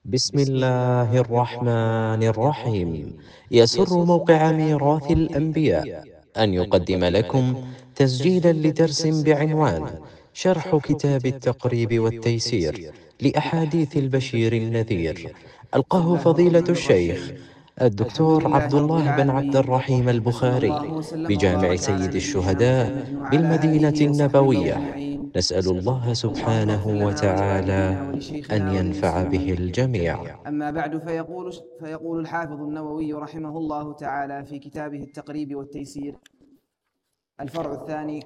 بسم الله الرحمن الرحيم. يسر موقع ميراث الأنبياء أن يقدم لكم تسجيلا لدرس بعنوان شرح كتاب التقريب والتيسير لأحاديث البشير النذير. ألقاه فضيلة الشيخ الحمد الدكتور عبد لله رب الله بن عبد العالمين، الرحيم وصلى الله البخاري وسلم بجامع وبارك على سيد نبينا الشهداء محمد وعلى بالمدينة آله وصحبه النبوية. أجمعين. نسأل الله اللهم سبحانه اغفر لنا وتعالى ولوالدينا أن ولشيخنا ينفع به وللمسلمين. الجميع. أما بعد، فيقول الحافظ النووي رحمه الله تعالى في كتابه التقريب والتيسير: الفرع الثاني: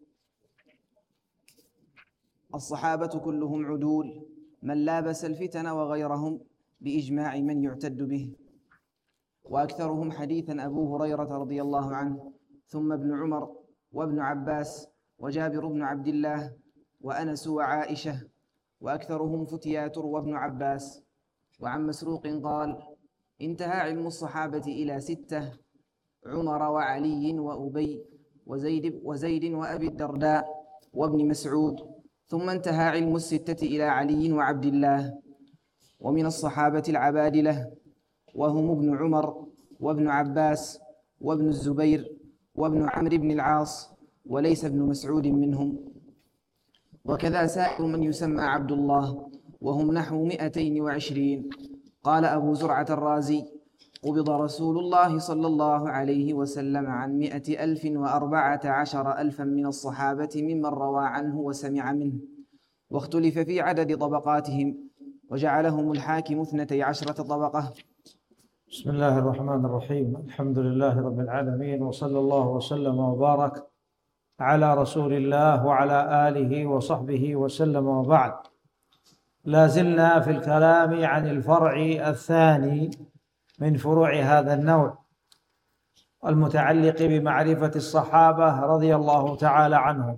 الصحابة كلهم عدول، من لابس الفتن وغيرهم بإجماع من يعتد به، وأكثرهم حديثا أبو هريرة رضي الله عنه، ثم ابن عمر وابن عباس وجابر بن عبد الله وأنس وعائشة، وأكثرهم فتيا تروى بن عباس. وعن مسروق قال: انتهى علم الصحابة إلى 6: عمر وعلي وأبي وزيد وأبي الدرداء وابن مسعود، ثم انتهى علم 6 إلى علي وعبد الله. ومن الصحابة العبادلة، وهم ابن عمر وابن عباس وابن الزبير وابن عمرو بن العاص، وليس ابن مسعود منهم. وكذا سائر من يسمى عبد الله، وهم نحو 220. قال أبو زرعة الرازي: قبض رسول الله صلى الله عليه وسلم عن 114,000 من الصحابة ممن روى عنه وسمع منه، واختلف في عدد طبقاتهم، وجعلهم الحاكم 12 طبقة. بسم الله الرحمن الرحيم. الحمد لله رب العالمين، وصلى الله وسلم وبارك على رسول الله وعلى آله وصحبه وسلم، وبعد. لا زلنا في الكلام عن الفرع الثاني من فروع هذا النوع، المتعلق بمعرفة الصحابة رضي الله تعالى عنهم.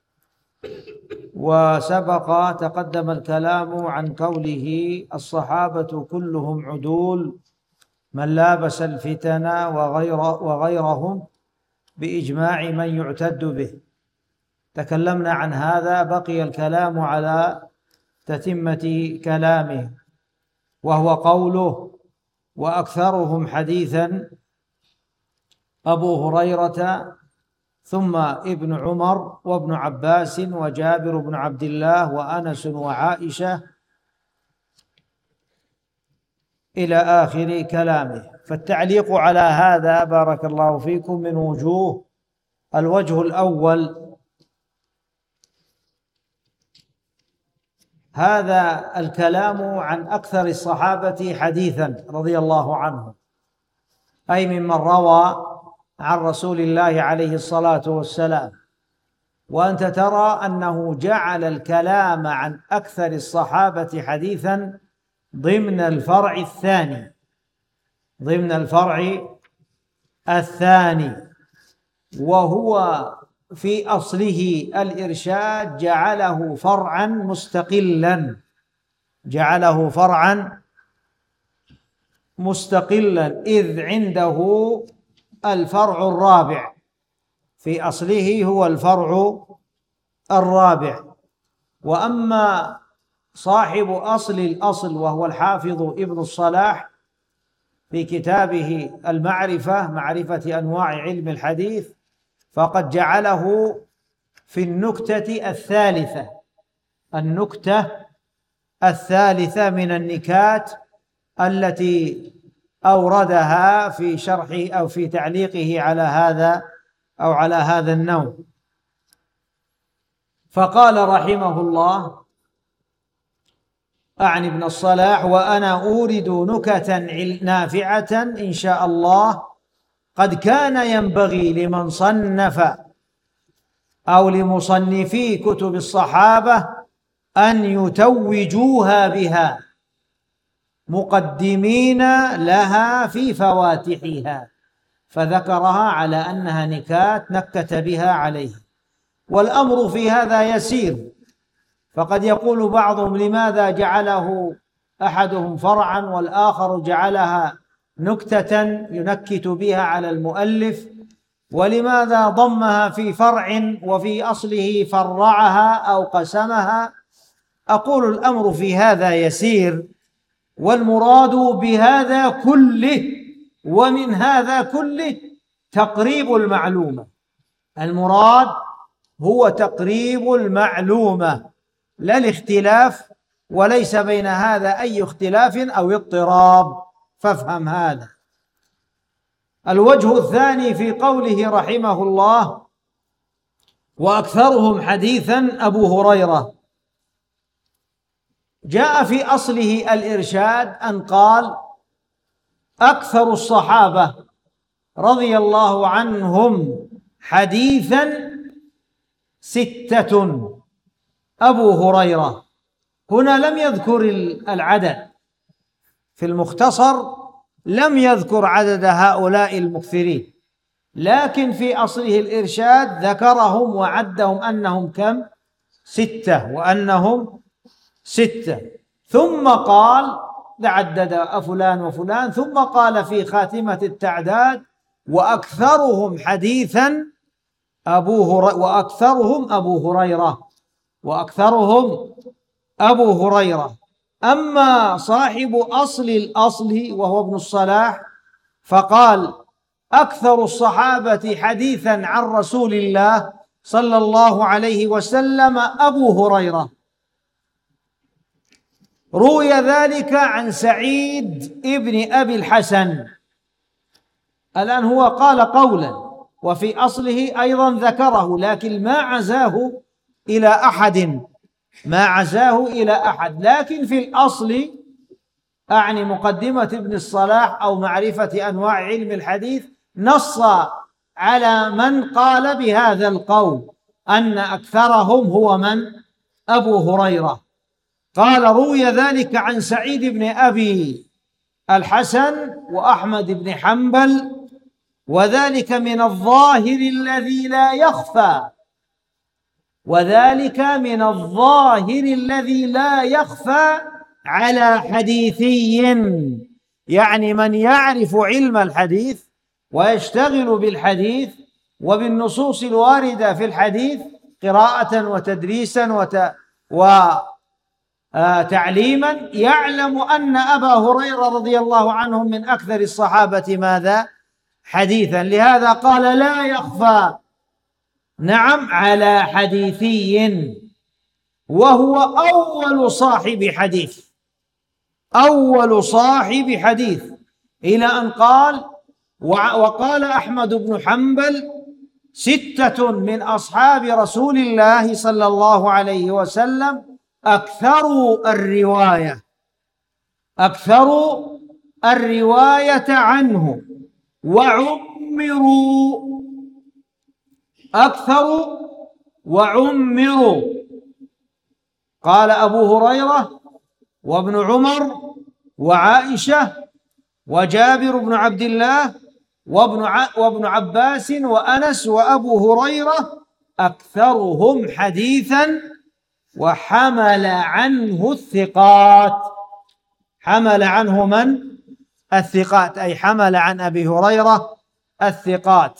وسبق تقدم الكلام عن قوله: الصحابة كلهم عدول، من لابس الفتن وغيرهم بإجماع من يعتد به. تكلمنا عن هذا، بقي الكلام على تتمة كلامه، وهو قوله: وأكثرهم حديثا أبو هريرة، ثم ابن عمر وابن عباس وجابر بن عبد الله وأنس وعائشة، إلى آخر كلامه. فالتعليق على هذا بارك الله فيكم من وجوه: الوجه الأول: هذا الكلام عن أكثر الصحابة حديثا رضي الله عنهم، أي ممن روى عن رسول الله عليه الصلاة والسلام. وأنت ترى أنه جعل الكلام عن أكثر الصحابة حديثا ضمن الفرع الثاني، وهو في أصله الإرشاد جعله فرعا مستقلا، إذ عنده الفرع الرابع، في أصله هو الفرع الرابع. وأما صاحب أصل الأصل وهو الحافظ ابن الصلاح في كتابه المعرفة، معرفة أنواع علم الحديث، فقد جعله في النكتة الثالثة من النكات التي أوردها في شرحه أو في تعليقه على هذا النوع. فقال رحمه الله أعني ابن الصلاح: وأنا أورد نكتا نافعة إن شاء الله، قد كان ينبغي لمن صنف أو لمصنفي كتب الصحابة أن يتوجوها بها، مقدمين لها في فواتحها، فذكرها على أنها نكات نكت بها عليه. والأمر في هذا يسير، فقد يقول بعضهم: لماذا جعله أحدهم فرعا والآخر جعلها نكتة ينكت بها على المؤلف، ولماذا ضمها في فرع وفي أصله فرعها أو قسمها؟ أقول: الأمر في هذا يسير، والمراد بهذا كله ومن هذا كله تقريب المعلومة. المراد هو تقريب المعلومة لا الاختلاف، وليس بين هذا أي اختلاف أو اضطراب، فافهم هذا. الوجه الثاني في قوله رحمه الله: وأكثرهم حديثا أبو هريرة، جاء في أصله الإرشاد أن قال: أكثر الصحابة رضي الله عنهم حديثا 6 أبو هريرة. هنا لم يذكر العدد، في المختصر لم يذكر عدد هؤلاء المكثرين، لكن في أصله الإرشاد ذكرهم وعدهم أنهم كم؟ 6، وأنهم 6. ثم قال عدد فلان وفلان، ثم قال في خاتمة التعداد: وأكثرهم حديثا وأكثرهم أبو هريرة. أما صاحب أصل الأصل وهو ابن الصلاح فقال: أكثر الصحابة حديثا عن رسول الله صلى الله عليه وسلم أبو هريرة. روي ذلك عن سعيد ابن أبي الحسن. الآن هو قال قولا وفي أصله أيضا ذكره، لكن ما عزاه إلى أحد، لكن في الأصل أعني مقدمة ابن الصلاح أو معرفة أنواع علم الحديث نص على من قال بهذا القول أن أكثرهم هو من؟ أبو هريرة. قال: روي ذلك عن سعيد بن أبي الحسن وأحمد بن حنبل، وذلك من الظاهر الذي لا يخفى على حديثي، يعني من يعرف علم الحديث ويشتغل بالحديث وبالنصوص الواردة في الحديث قراءة وتدريسا وتعليما، يعلم أن أبا هريرة رضي الله عنه من أكثر الصحابة ماذا؟ حديثا. لهذا قال: لا يخفى، نعم، على حديثي، وهو أول صاحب حديث، إلى أن قال: وقال أحمد بن حنبل: 6 من أصحاب رسول الله صلى الله عليه وسلم أكثروا الرواية عنه وعمروا. قال أبو هريرة وابن عمر وعائشة وجابر بن عبد الله وابن عباس وأنس وأبو هريرة أكثرهم حديثا، وحمل عنه الثقات. حمل عنه من؟ الثقات، أي حمل عن أبي هريرة الثقات.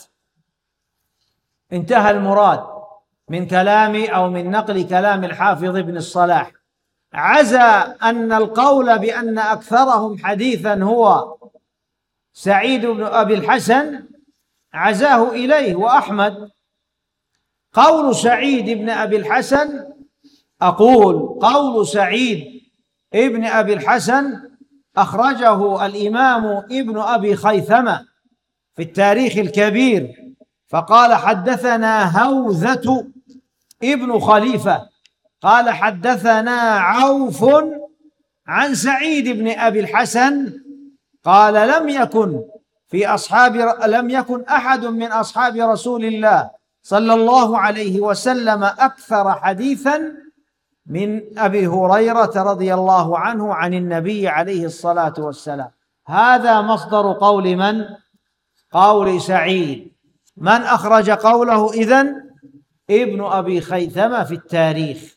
انتهى المراد من كلام أو من نقل كلام الحافظ ابن الصلاح. عزى أن القول بأن أكثرهم حديثا هو سعيد بن أبي الحسن، عزاه إليه وأحمد. قول سعيد بن أبي الحسن، أقول قول سعيد ابن أبي الحسن أخرجه الإمام ابن أبي خيثمة في التاريخ الكبير، فقال: حدثنا هوذة ابن خليفة قال: حدثنا عوف عن سعيد بن أبي الحسن قال: لم يكن أحد من أصحاب رسول الله صلى الله عليه وسلم أكثر حديثا من أبي هريرة رضي الله عنه عن النبي عليه الصلاة والسلام. هذا مصدر قول من؟ قول سعيد. من أخرج قوله إذن؟ ابن أبي خيثمة في التاريخ.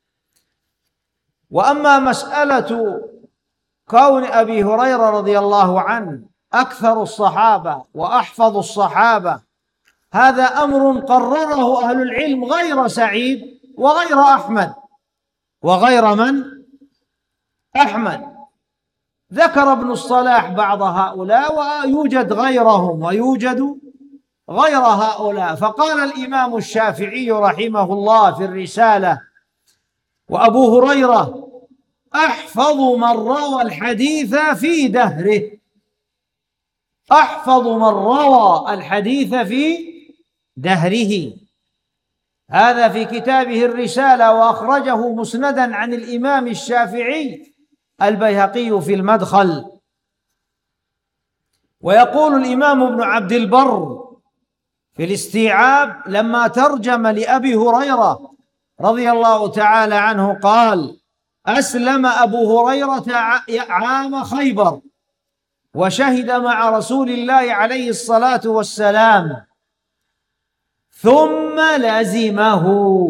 وأما مسألة كون أبي هريرة رضي الله عنه أكثر الصحابة وأحفظ الصحابة، هذا أمر قرره أهل العلم غير سعيد وغير أحمد وغير من؟ أحمد. ذكر ابن الصلاح بعض هؤلاء ويوجد غيرهم ويوجد غير هؤلاء. فقال الإمام الشافعي رحمه الله في الرسالة: وأبو هريرة أحفظ من روى الحديث في دهره. أحفظ من روى الحديث في دهره، هذا في كتابه الرسالة، وأخرجه مسندا عن الإمام الشافعي البيهقي في المدخل. ويقول الإمام ابن عبد البر في الاستيعاب لما ترجم لأبي هريرة رضي الله تعالى عنه قال: أسلم أبو هريرة عام خيبر وشهد مع رسول الله عليه الصلاة والسلام، ثم لزمه.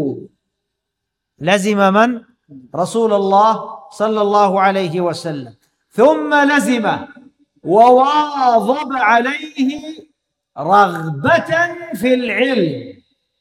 لزم من؟ رسول الله صلى الله عليه وسلم. ثم لزمه وواظب عليه رغبة في العلم.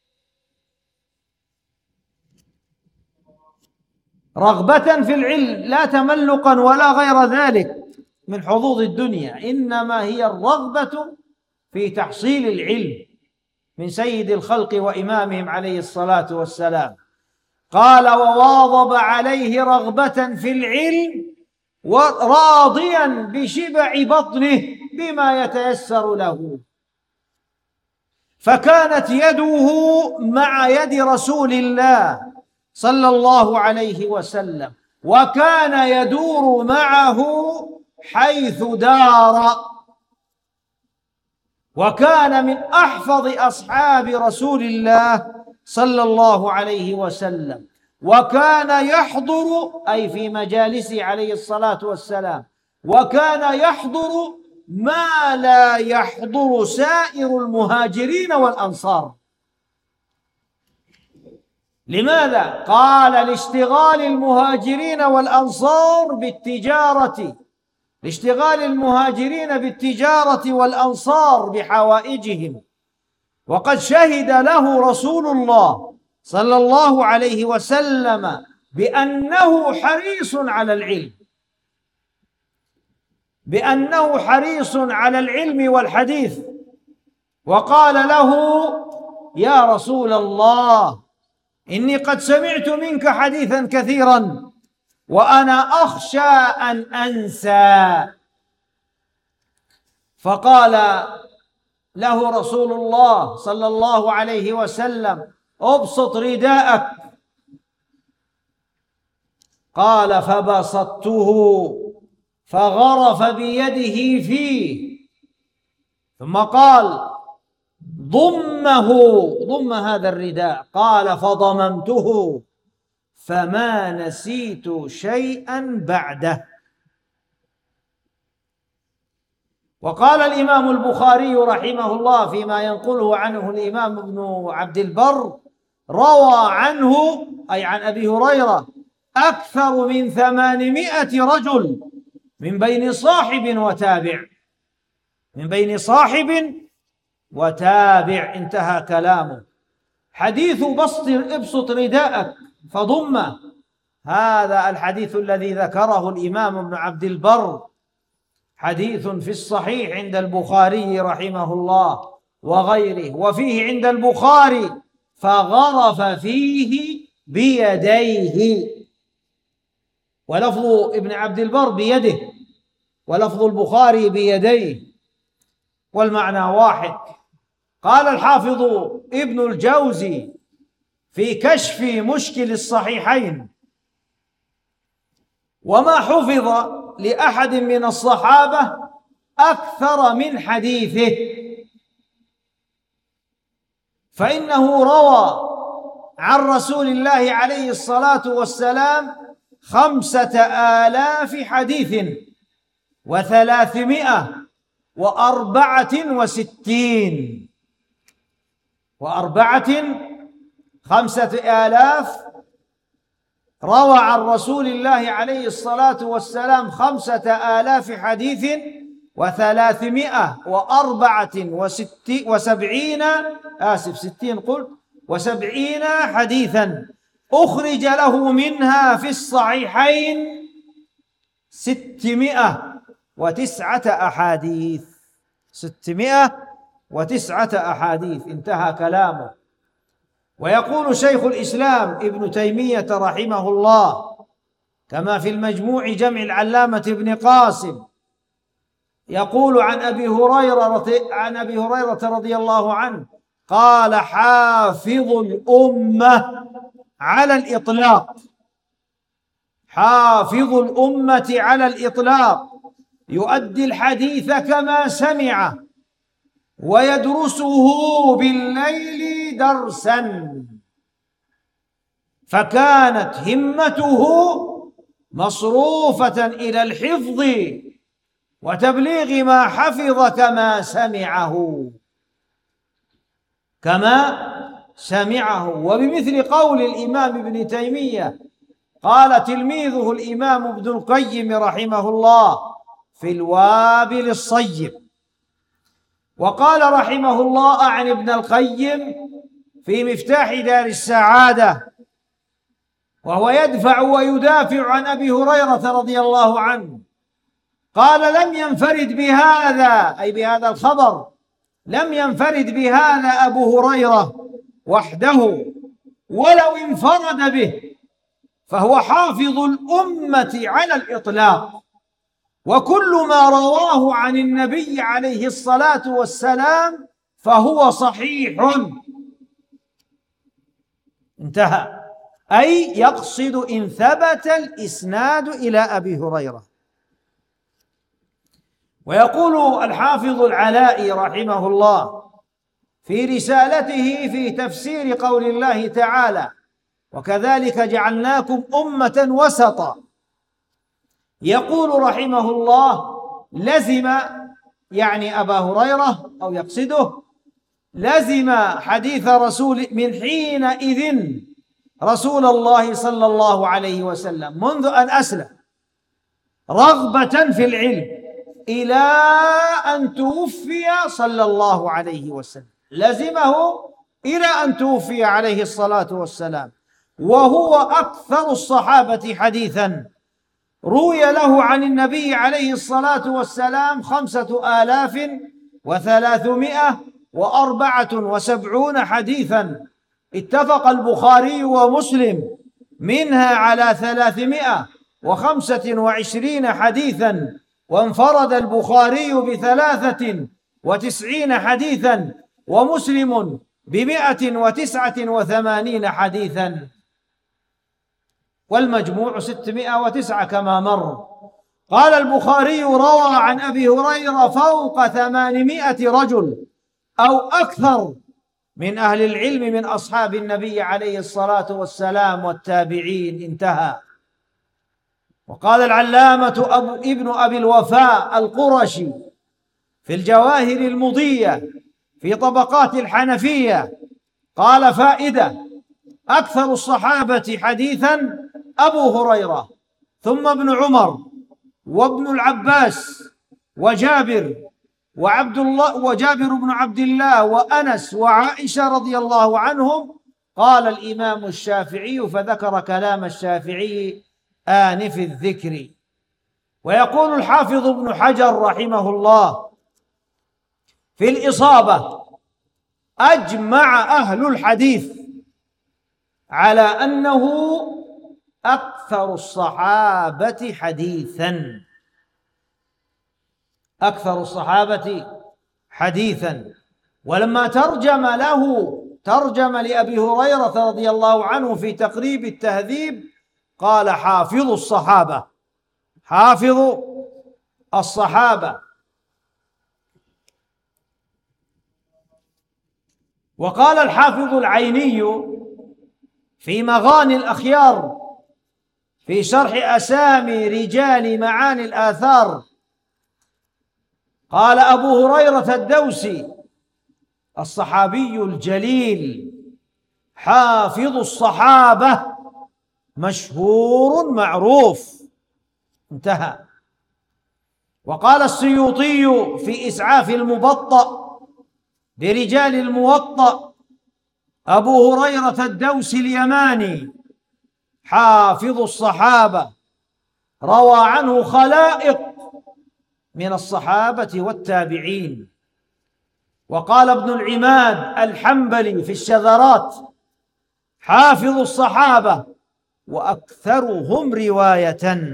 رغبة في العلم، لا تملقا ولا غير ذلك من حظوظ الدنيا، إنما هي الرغبة في تحصيل العلم من سيد الخلق وإمامهم عليه الصلاة والسلام. قال: وواظب عليه رغبة في العلم وراضيا بشبع بطنه بما يتيسر له. فكانت يده مع يد رسول الله صلى الله عليه وسلم، وكان يدور معه حيث دار، وكان من أحفظ أصحاب رسول الله صلى الله عليه وسلم، وكان يحضر أي في مجالسه عليه الصلاة والسلام، وكان يحضر ما لا يحضر سائر المهاجرين والأنصار. لماذا؟ قال: لاشتغال المهاجرين والأنصار بالتجارة، لاشتغال المهاجرين بالتجارة والأنصار بحوائجهم. وقد شهد له رسول الله صلى الله عليه وسلم بأنه حريص على العلم، بأنه حريص على العلم والحديث. وقال له: يا رسول الله، إني قد سمعت منك حديثا كثيرا وأنا أخشى أن أنسى. فقال له رسول الله صلى الله عليه وسلم: أبسط رداءك. قال: فبسطته فغرف بيده فيه، ثم قال: ضمه، ضم هذا الرداء. قال: فضممته فما نسيت شيئا بعده. وقال الإمام البخاري رحمه الله فيما ينقله عنه الإمام ابن عبد البر: روى عنه أي عن أبي هريرة أكثر من 800 رجل من بين صاحب وتابع، من بين صاحب وتابع. انتهى كلامه. حديث ابسط رداءك فضمه، هذا الحديث الذي ذكره الإمام ابن عبد البر حديث في الصحيح عند البخاري رحمه الله وغيره، وفيه عند البخاري: فغرف فيه بيديه، ولفظ ابن عبد البر بيده ولفظ البخاري بيديه، والمعنى واحد. قال الحافظ ابن الجوزي في كشف مشكل الصحيحين: وما حفظ لأحد من الصحابة أكثر من حديثه، فإنه روى عن رسول الله عليه الصلاة والسلام 5000 حديث و364 5000 روى عن رسول الله عليه الصلاة والسلام 5000 حديث و370 حديثا، أخرج له منها في الصحيحين 600 أحاديث. 609 أحاديث، انتهى كلامه. ويقول شيخ الإسلام ابن تيمية رحمه الله كما في المجموع جمع العلامة ابن قاسم، يقول عن أبي هريرة رضي الله عنه قال: حافظ الأمة على الإطلاق، حافظ الأمة على الإطلاق يؤدي الحديث كما سمعه ويدرسه بالليل درسا، فكانت همته مصروفة إلى الحفظ وتبليغ ما حفظ كما سمعه. وبمثل قول الإمام ابن تيمية قال تلميذه الإمام ابن القيم رحمه الله في الوابل الصيب. وقال رحمه الله عن ابن القيم في مفتاح دار السعادة وهو يدفع ويدافع عن أبي هريرة رضي الله عنه، قال: لم ينفرد بهذا، أي بهذا الخبر، لم ينفرد بهذا أبو هريرة وحده، ولو انفرد به فهو حافظ الأمة على الإطلاق، وكل ما رواه عن النبي عليه الصلاة والسلام فهو صحيح. انتهى. أي يقصد إن ثبت الإسناد إلى أبي هريرة. ويقول الحافظ العلائي رحمه الله في رسالته في تفسير قول الله تعالى: وكذلك جعلناكم أمة وسطا، يقول رحمه الله: لزم، يعني أبا هريرة أو يقصده، لزم حديث رسول من حينئذ رسول الله صلى الله عليه وسلم منذ أن أسلم رغبة في العلم إلى أن توفي صلى الله عليه وسلم، لزمه إلى أن توفي عليه الصلاة والسلام، وهو أكثر الصحابة حديثا. روي له عن النبي عليه الصلاة والسلام 5374 حديثا، اتفق البخاري ومسلم منها على 325 حديثا، وانفرد البخاري ب93 حديثا ومسلم ب189 حديثا، والمجموع 609 كما مر. قال البخاري: روى عن أبي هريرة فوق 800 رجل أو أكثر من أهل العلم من أصحاب النبي عليه الصلاة والسلام والتابعين. انتهى. وقال العلامة ابن أبي الوفاء القرشي في الجواهر المضية في طبقات الحنفية، قال: فائدة: أكثر الصحابة حديثا أبو هريرة، ثم ابن عمر، وابن العباس، وجابر بن عبد الله، وأنس، وعائشة رضي الله عنهم. قال الإمام الشافعي، فذكر كلام الشافعي آنف الذكر. ويقول الحافظ ابن حجر رحمه الله في الإصابة: أجمع أهل الحديث على أنه أكثر الصحابة حديثا، أكثر الصحابة حديثا. ولما ترجم لأبي هريرة رضي الله عنه في تقريب التهذيب قال: حافظ الصحابة، حافظ الصحابة. وقال الحافظ العيني في مغاني الأخيار في شرح أسامي رجال معاني الآثار، قال أبو هريرة الدوسي الصحابي الجليل حافظ الصحابة مشهور معروف. انتهى. وقال السيوطي في إسعاف المبطأ برجال الموطأ: أبو هريرة الدوسي اليماني حافظ الصحابة، روى عنه خلائق من الصحابة والتابعين. وقال ابن العماد الحنبلي في الشذرات: حافظ الصحابة وأكثرهم رواية.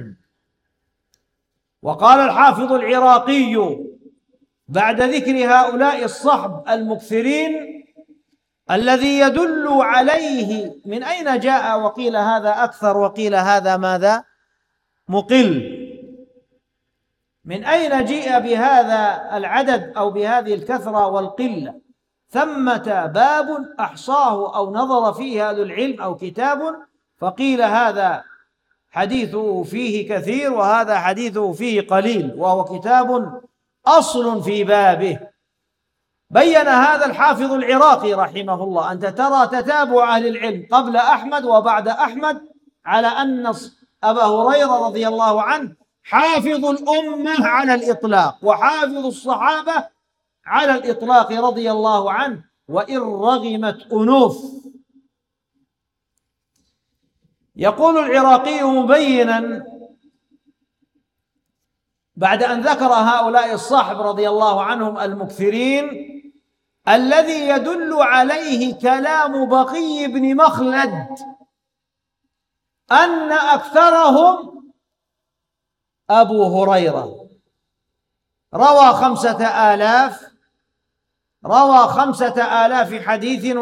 وقال الحافظ العراقي بعد ذكر هؤلاء الصحب المكثرين الذي يدل عليه من أين جاء، وقيل هذا أكثر وقيل هذا ماذا مقل، من أين جيء بهذا العدد أو بهذه الكثرة والقلة؟ ثمة باب أحصاه أو نظر فيه أهل العلم أو كتاب فقيل هذا حديثه فيه كثير وهذا حديثه فيه قليل، وهو كتاب أصل في بابه. بين هذا الحافظ العراقي رحمه الله: أنت ترى تتابع أهل العلم قبل أحمد وبعد أحمد على أن أبا هريرة رضي الله عنه حافظ الأمة على الإطلاق وحافظ الصحابة على الإطلاق رضي الله عنه، وإن رغمت أنوف. يقول العراقي مبينا بعد أن ذكر هؤلاء الصحب رضي الله عنهم المكثرين: الذي يدل عليه كلام بقي بن مخلد أن أكثرهم أبو هريرة، روى 5000 حديث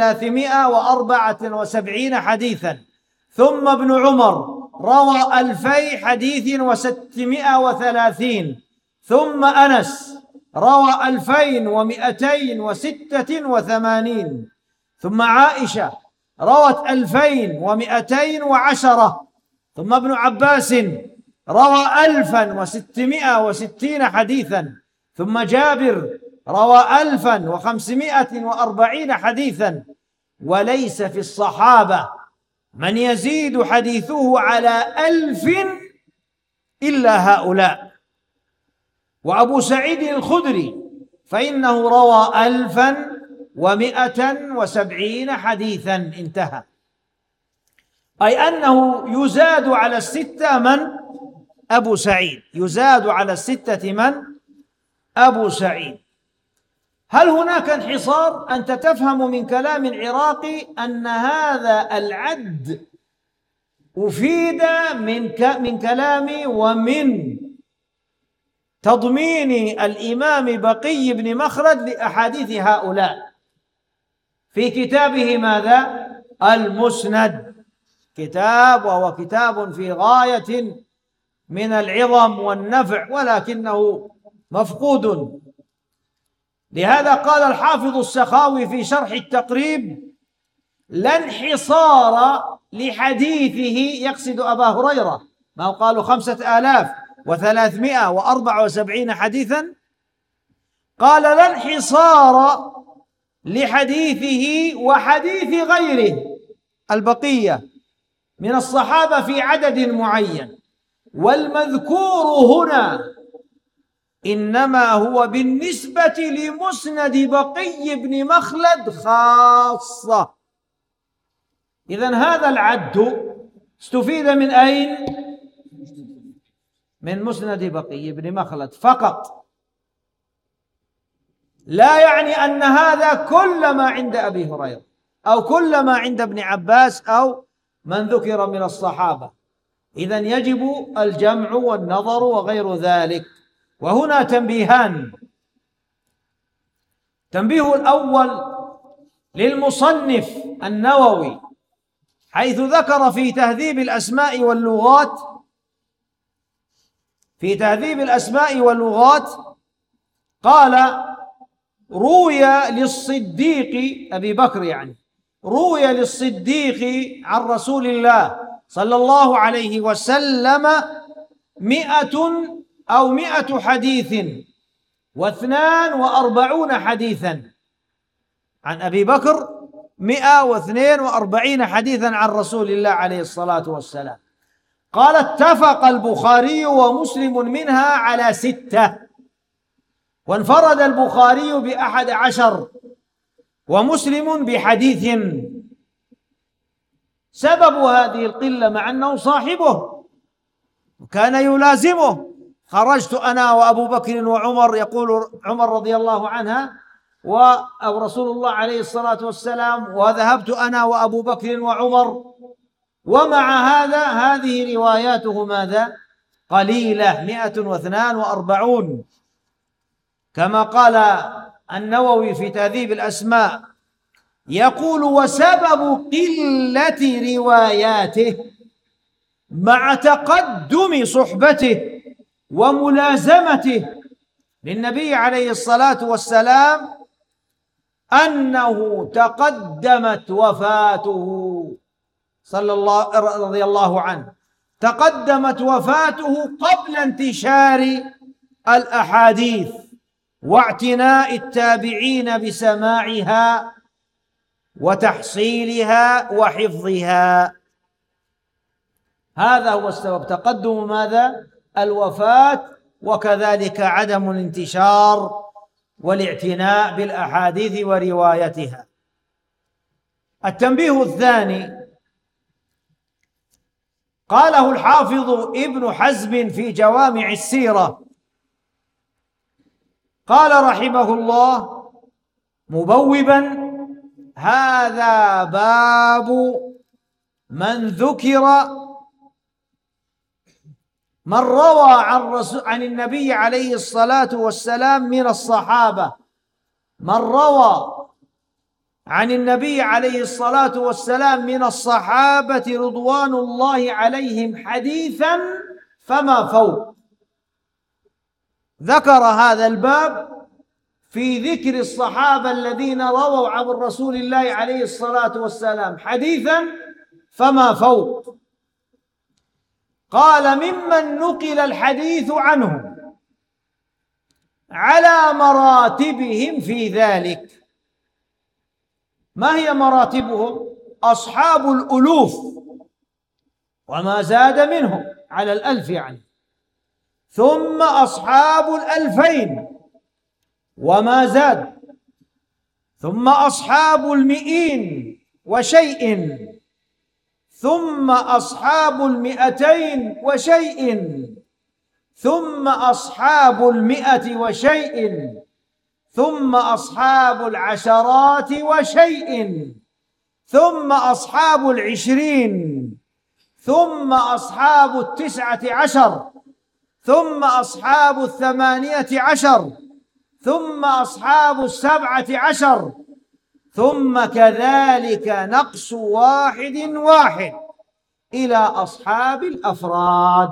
و374 حديثا. ثم ابن عمر روى 2000 حديث و630. ثم أنس روى 2286. ثم عائشة روت 2210. ثم ابن عباس روى 1660 حديثا. ثم جابر روى 1540 حديثا. وليس في الصحابة من يزيد حديثه على 1000 إلا هؤلاء. وأبو سعيد الخدري فإنه روى 1170 حديثا. انتهى. أي أنه يزاد على الستة من؟ أبو سعيد. يزاد على الستة من؟ أبو سعيد. هل هناك انحصار؟ أنت تفهم من كلام العراقي أن هذا العد أفيد من كلامي ومن تضمين الإمام بقي بن مخلد لأحاديث هؤلاء في كتابه ماذا؟ المسند، كتاب وهو كتاب في غاية من العظم والنفع ولكنه مفقود. لهذا قال الحافظ السخاوي في شرح التقريب: لا انحصار لحديثه، يقصد أبا هريرة، ما قالوا 5374 حديثا، قال لا انحصار لحديثه وحديث غيره البقية من الصحابة في عدد معين، والمذكور هنا إنما هو بالنسبة لمسند بقي بن مخلد خاصة. إذن هذا العد استفيد من أين؟ من مسند بقي بن مخلد فقط، لا يعني أن هذا كل ما عند أبي هريرة أو كل ما عند ابن عباس أو من ذكر من الصحابة. إذن يجب الجمع والنظر وغير ذلك. وهنا تنبيهان: تنبيه الأول للمصنف النووي حيث ذكر في تهذيب الأسماء واللغات قال: روي للصديق أبي بكر، روي للصديق عن رسول الله صلى الله عليه وسلم 100 حديث و42 حديثا. عن أبي بكر 142 حديثا عن رسول الله عليه الصلاة والسلام. قال: اتفق البخاري ومسلم منها على 6، وانفرد البخاري ب11 ومسلم بحديث. سبب هذه القلة مع أنه صاحبه وكان يلازمه، خرجت أنا وأبو بكر وعمر، يقول عمر رضي الله عنها أو رسول الله عليه الصلاة والسلام، وذهبت أنا وأبو بكر وعمر. ومع هذا هذه رواياته ماذا؟ قليلة، 142 كما قال النووي في تهذيب الأسماء، يقول: وسبب قلة رواياته مع تقدم صحبته وملازمته للنبي عليه الصلاة والسلام أنه تقدمت وفاته رضي الله عنه، تقدمت وفاته قبل انتشار الأحاديث واعتناء التابعين بسماعها وتحصيلها وحفظها. هذا هو السبب، تقدم ماذا؟ الوفاة، وكذلك عدم الانتشار والاعتناء بالأحاديث وروايتها. التنبيه الثاني قاله الحافظ ابن حزم في جوامع السيرة، قال رحمه الله مبوبا: هذا باب من ذكر من روى عن النبي عليه الصلاة والسلام من الصحابة، من روى عن النبي عليه الصلاة والسلام من الصحابة رضوان الله عليهم حديثا فما فوق. ذكر هذا الباب في ذكر الصحابة الذين رووا عن رسول الله عليه الصلاة والسلام حديثا فما فوق. قال: ممن نقل الحديث عنهم على مراتبهم في ذلك. ما هي مراتبهم؟ أصحاب الألوف وما زاد منهم على الألف يعني، ثم أصحاب الألفين وما زاد، ثم أصحاب المئين وشيء، ثم أصحاب المئتين وشيء، ثم أصحاب المئة وشيء، ثم أصحاب العشرات وشيء، ثم أصحاب العشرين، ثم أصحاب التسعة عشر، ثم أصحاب الثمانية عشر، ثم أصحاب السبعة عشر، ثم كذلك نقص واحد واحد إلى أصحاب الأفراد.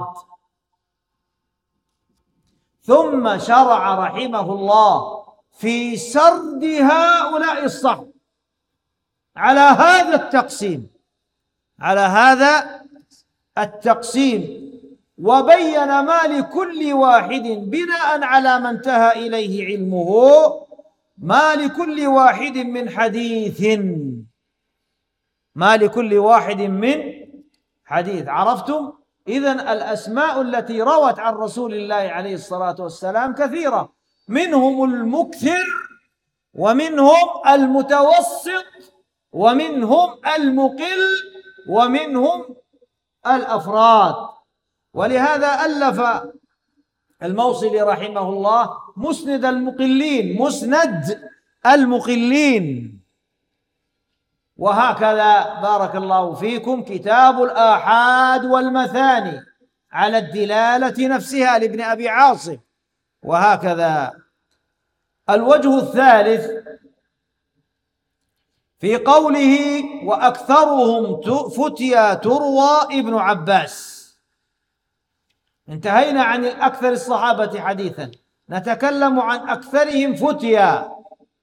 ثم شرع رحمه الله في سرد هؤلاء الصحب على هذا التقسيم، على هذا التقسيم، وبين ما لكل واحد بناء على ما انتهى إليه علمه، ما لكل واحد من حديث، ما لكل واحد من حديث. عرفتم؟ إذن الأسماء التي روت عن رسول الله عليه الصلاة والسلام كثيرة، منهم المكثر ومنهم المتوسط ومنهم المقل ومنهم الأفراد. ولهذا ألف الموصلي رحمه الله مسند المقلين، مسند المقلين. وهكذا بارك الله فيكم كتاب الآحاد والمثاني على الدلالة نفسها لابن أبي عاصم. وهكذا الوجه الثالث في قوله: وأكثرهم فتيا تروى ابن عباس. انتهينا عن أكثر الصحابة حديثا، نتكلم عن أكثرهم فتيا.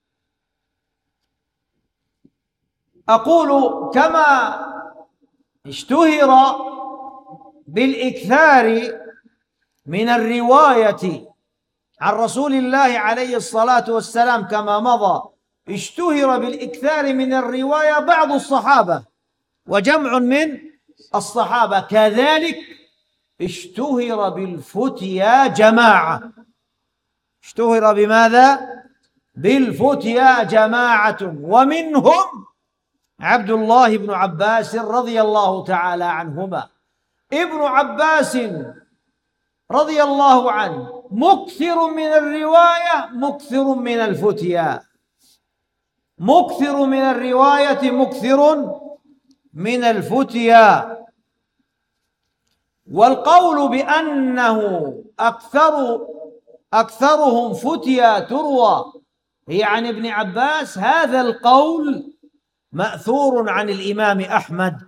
أقول: كما اشتهر بالإكثار من الرواية عن رسول الله عليه الصلاة والسلام كما مضى، اشتهر بالإكثار من الرواية بعض الصحابة وجمع من الصحابة، كذلك اشتهر بالفتيا جماعة. اشتهر بماذا؟ بالفتيا جماعة، ومنهم عبد الله بن عباس رضي الله تعالى عنهما. ابن عباس رضي الله عنه مكثر من الرواية مكثر من الفتيا، مكثر من الرواية مكثر من الفتيا. والقول بأنه أكثرهم فتيا تروى هي عن ابن عباس، هذا القول مأثور عن الإمام أحمد.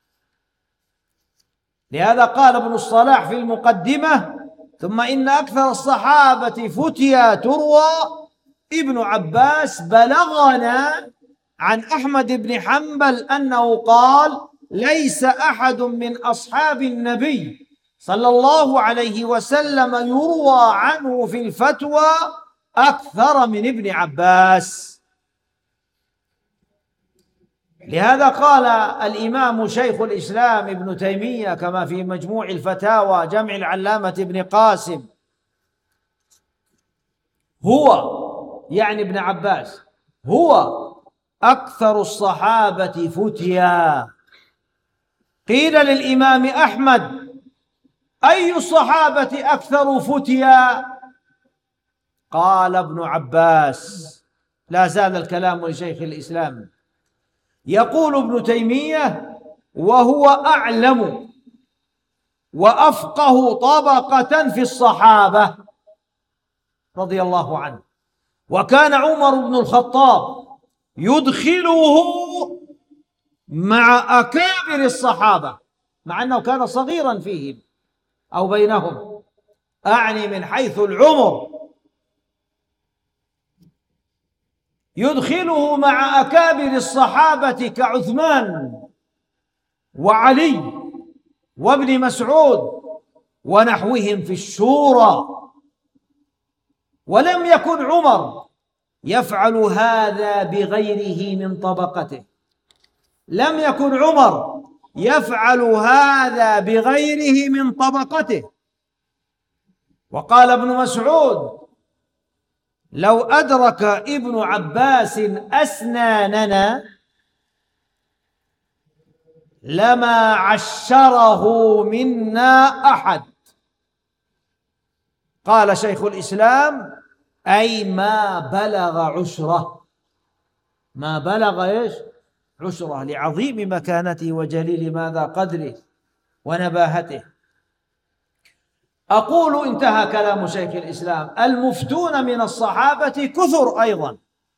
لهذا قال ابن الصلاح في المقدمة: ثم إن أكثر الصحابة فتيا تروى ابن عباس بلغنا عن أحمد بن حنبل أنه قال: ليس أحد من أصحاب النبي صلى الله عليه وسلم يروى عنه في الفتوى أكثر من ابن عباس. لهذا قال الإمام شيخ الإسلام ابن تيمية كما في مجموع الفتاوى جمع العلامة ابن قاسم: هو يعني ابن عباس هو أكثر الصحابة فتيا. قيل للإمام أحمد: أي الصحابة أكثر فتيا؟ قال ابن عباس. لا زال الكلام لشيخ الإسلام. يقول ابن تيمية: وهو أعلم وأفقه طبقة في الصحابة رضي الله عنه. وكان عمر بن الخطاب يدخله مع أكابر الصحابة مع أنه كان صغيرا فيهم أو بينهم، أعني من حيث العمر، يدخله مع أكابر الصحابة كعثمان وعلي وابن مسعود ونحوهم في الشورى. ولم يكن عمر يفعل هذا بغيره من طبقته، لم يكن عمر يفعل هذا بغيره من طبقته. وقال ابن مسعود: لو أدرك ابن عباس أسناننا لما عشره منا أحد. قال شيخ الإسلام: أي ما بلغ عشره، ما بلغ إيش؟ عشره، لعظيم مكانته وجليل ماذا؟ قدره ونباهته. أقول انتهى كلام شيخ الإسلام: المفتون من الصحابة كثر أيضا،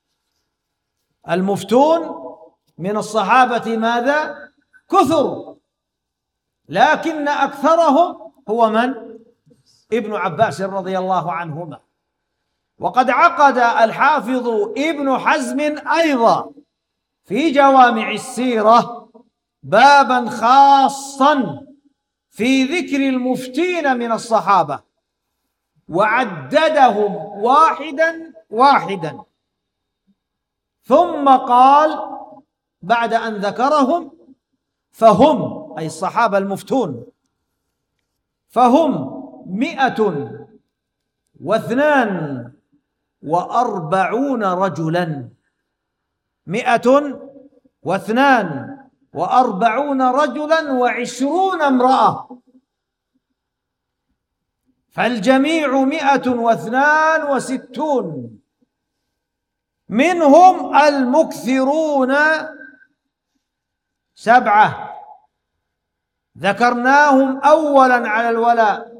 المفتون من الصحابة ماذا؟ كثر، لكن أكثرهم هو من؟ ابن عباس رضي الله عنهما. وقد عقد الحافظ ابن حزم أيضا في جوامع السيرة بابا خاصا في ذكر المفتين من الصحابة، وعددهم واحدا واحدا، ثم قال بعد أن ذكرهم: فهم، أي الصحابة المفتون، فهم 142 رجلا، 142 رجلا و20 امرأة، فالجميع 162. منهم المكثرون 7 ذكرناهم أولا على الولاء،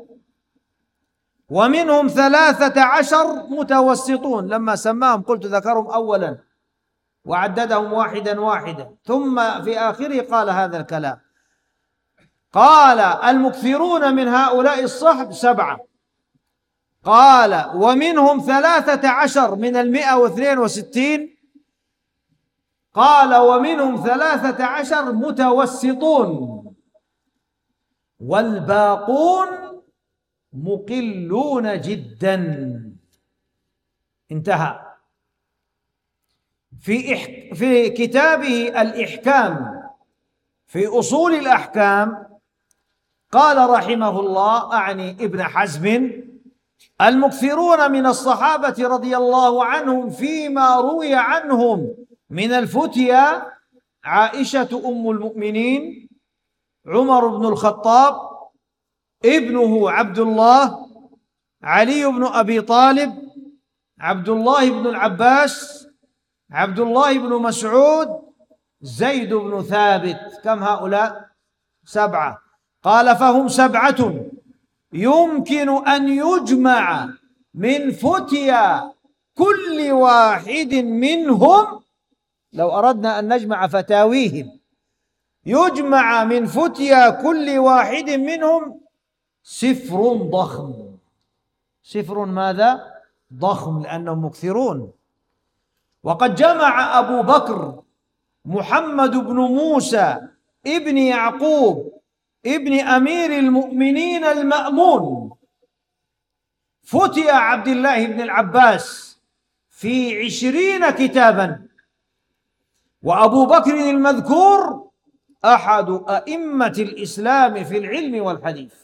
ومنهم 13 متوسطون، لما سماهم قلت ذكرهم أولا وعددهم واحدا واحدا، ثم في آخره قال هذا الكلام. قال: المكثرون من هؤلاء الصحب 7. قال: ومنهم 13 من 162. قال: ومنهم 13 متوسطون، والباقون مقلون جدا. انتهى. في كتابه الإحكام في أصول الأحكام قال رحمه الله، أعني ابن حزم: المكثرون من الصحابة رضي الله عنهم فيما روي عنهم من الفتيا: عائشة أم المؤمنين، عمر بن الخطاب، ابنه عبد الله، علي بن أبي طالب، عبد الله بن العباس، عبد الله بن مسعود، زيد بن ثابت. كم هؤلاء؟ 7. قال فهم 7 يمكن أن يجمع من فتيا كل واحد منهم، لو أردنا أن نجمع فتاويهم، يجمع من فتيا كل واحد منهم سفر ضخم. سفر ماذا؟ ضخم، لأنهم مكثرون. وقد جمع أبو بكر محمد بن موسى ابن يعقوب ابن أمير المؤمنين المأمون فتيا عبد الله بن العباس في 20 كتابا، وأبو بكر المذكور أحد أئمة الإسلام في العلم والحديث.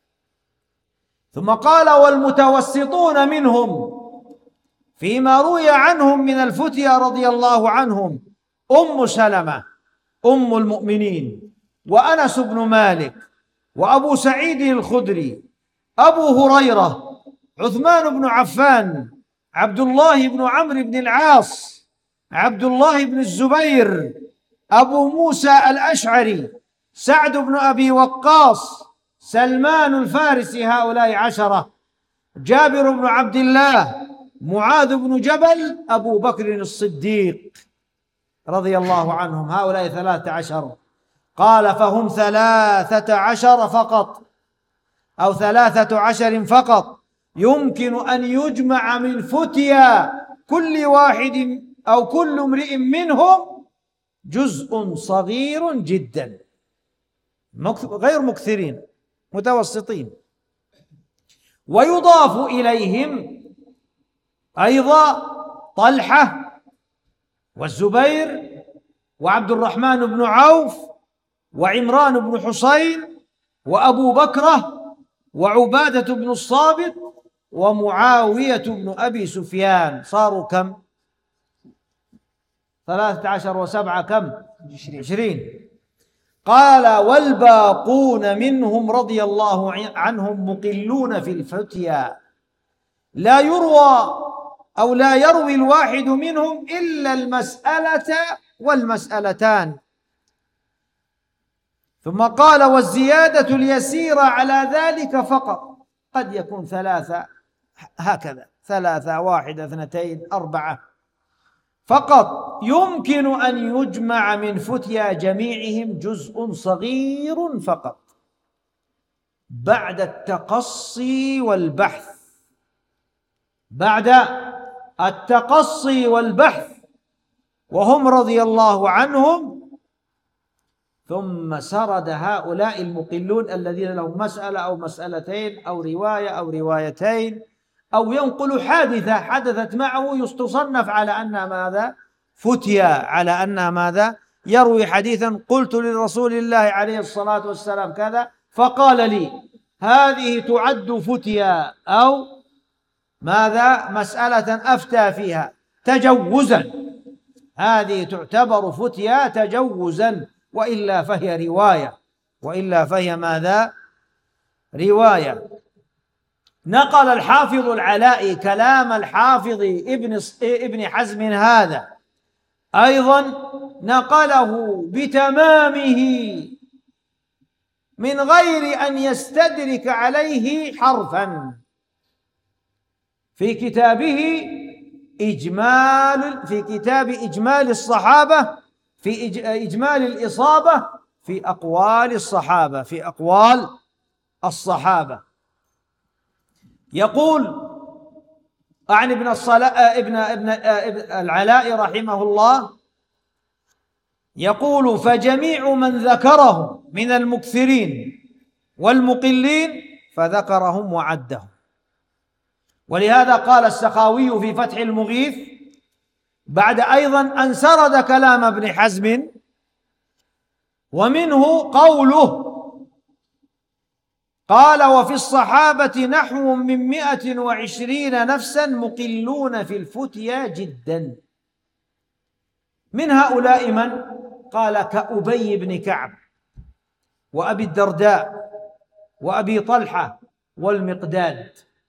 ثم قال والمتوسطون منهم فيما روي عنهم من الفتيا رضي الله عنهم أم سلمة أم المؤمنين، وأنس بن مالك، وأبو سعيد الخدري، أبو هريرة، عثمان بن عفان، عبد الله بن عمرو بن العاص، عبد الله بن الزبير، أبو موسى الأشعري، سعد بن أبي وقاص، سلمان الفارسي، هؤلاء 10، جابر بن عبد الله، معاذ بن جبل، أبو بكر الصديق رضي الله عنهم، هؤلاء 13. قال فهم 13 فقط، أو 13 فقط يمكن أن يجمع من فتيا كل واحد أو كل امرئ منهم جزء صغير جدا، غير مكثرين، متوسطين. ويضاف إليهم أيضا طلحة والزبير وعبد الرحمن بن عوف وعمران بن حسين وأبو بكرة وعبادة بن الصامت ومعاوية بن أبي سفيان. صاروا كم؟ 13 و7 كم؟ 20. قال والباقون منهم رضي الله عنهم مقلون في الفتيا، لا يروى أو لا يروي الواحد منهم إلا المسألة والمسألتان. ثم قال والزيادة اليسيرة على ذلك فقط، قد يكون 3 هكذا، 3 1 2 4 فقط، يمكن أن يجمع من فتيا جميعهم جزء صغير فقط بعد التقصي والبحث. بعد التقصي والبحث، وهم رضي الله عنهم. ثم سرد هؤلاء المقلون الذين لهم مسألة أو مسألتين أو رواية أو روايتين، أو ينقل حادثة حدثت معه تصنف على أنها ماذا؟ فتيا، على أنها ماذا؟ يروي حديثا قلت لرسول الله عليه الصلاة والسلام كذا فقال لي، هذه تعد فتيا أو ماذا؟ مسألة أفتى فيها تجوزا، هذه تعتبر فتيا تجوزا، وإلا فهي رواية، وإلا فهي ماذا؟ رواية. نقل الحافظ العلائي كلام الحافظ ابن حزم هذا أيضا، نقله بتمامه من غير أن يستدرك عليه حرفا في كتابه في كتاب إجمال الصحابة، في إجمال الإصابة في أقوال الصحابة، في أقوال الصحابة. يقول عن ابن العلاء رحمه الله، يقول فجميع من ذكرهم من المكثرين والمقلين فذكرهم وعدهم. ولهذا قال السخاوي في فتح المغيث بعد أيضا أن سرد كلام ابن حزم، ومنه قوله قال وفي الصحابة نحو من 120 نفسا مقلون في الفتيا جدا. من هؤلاء من؟ قال كأبي بن كعب وأبي الدرداء وأبي طلحة والمقداد.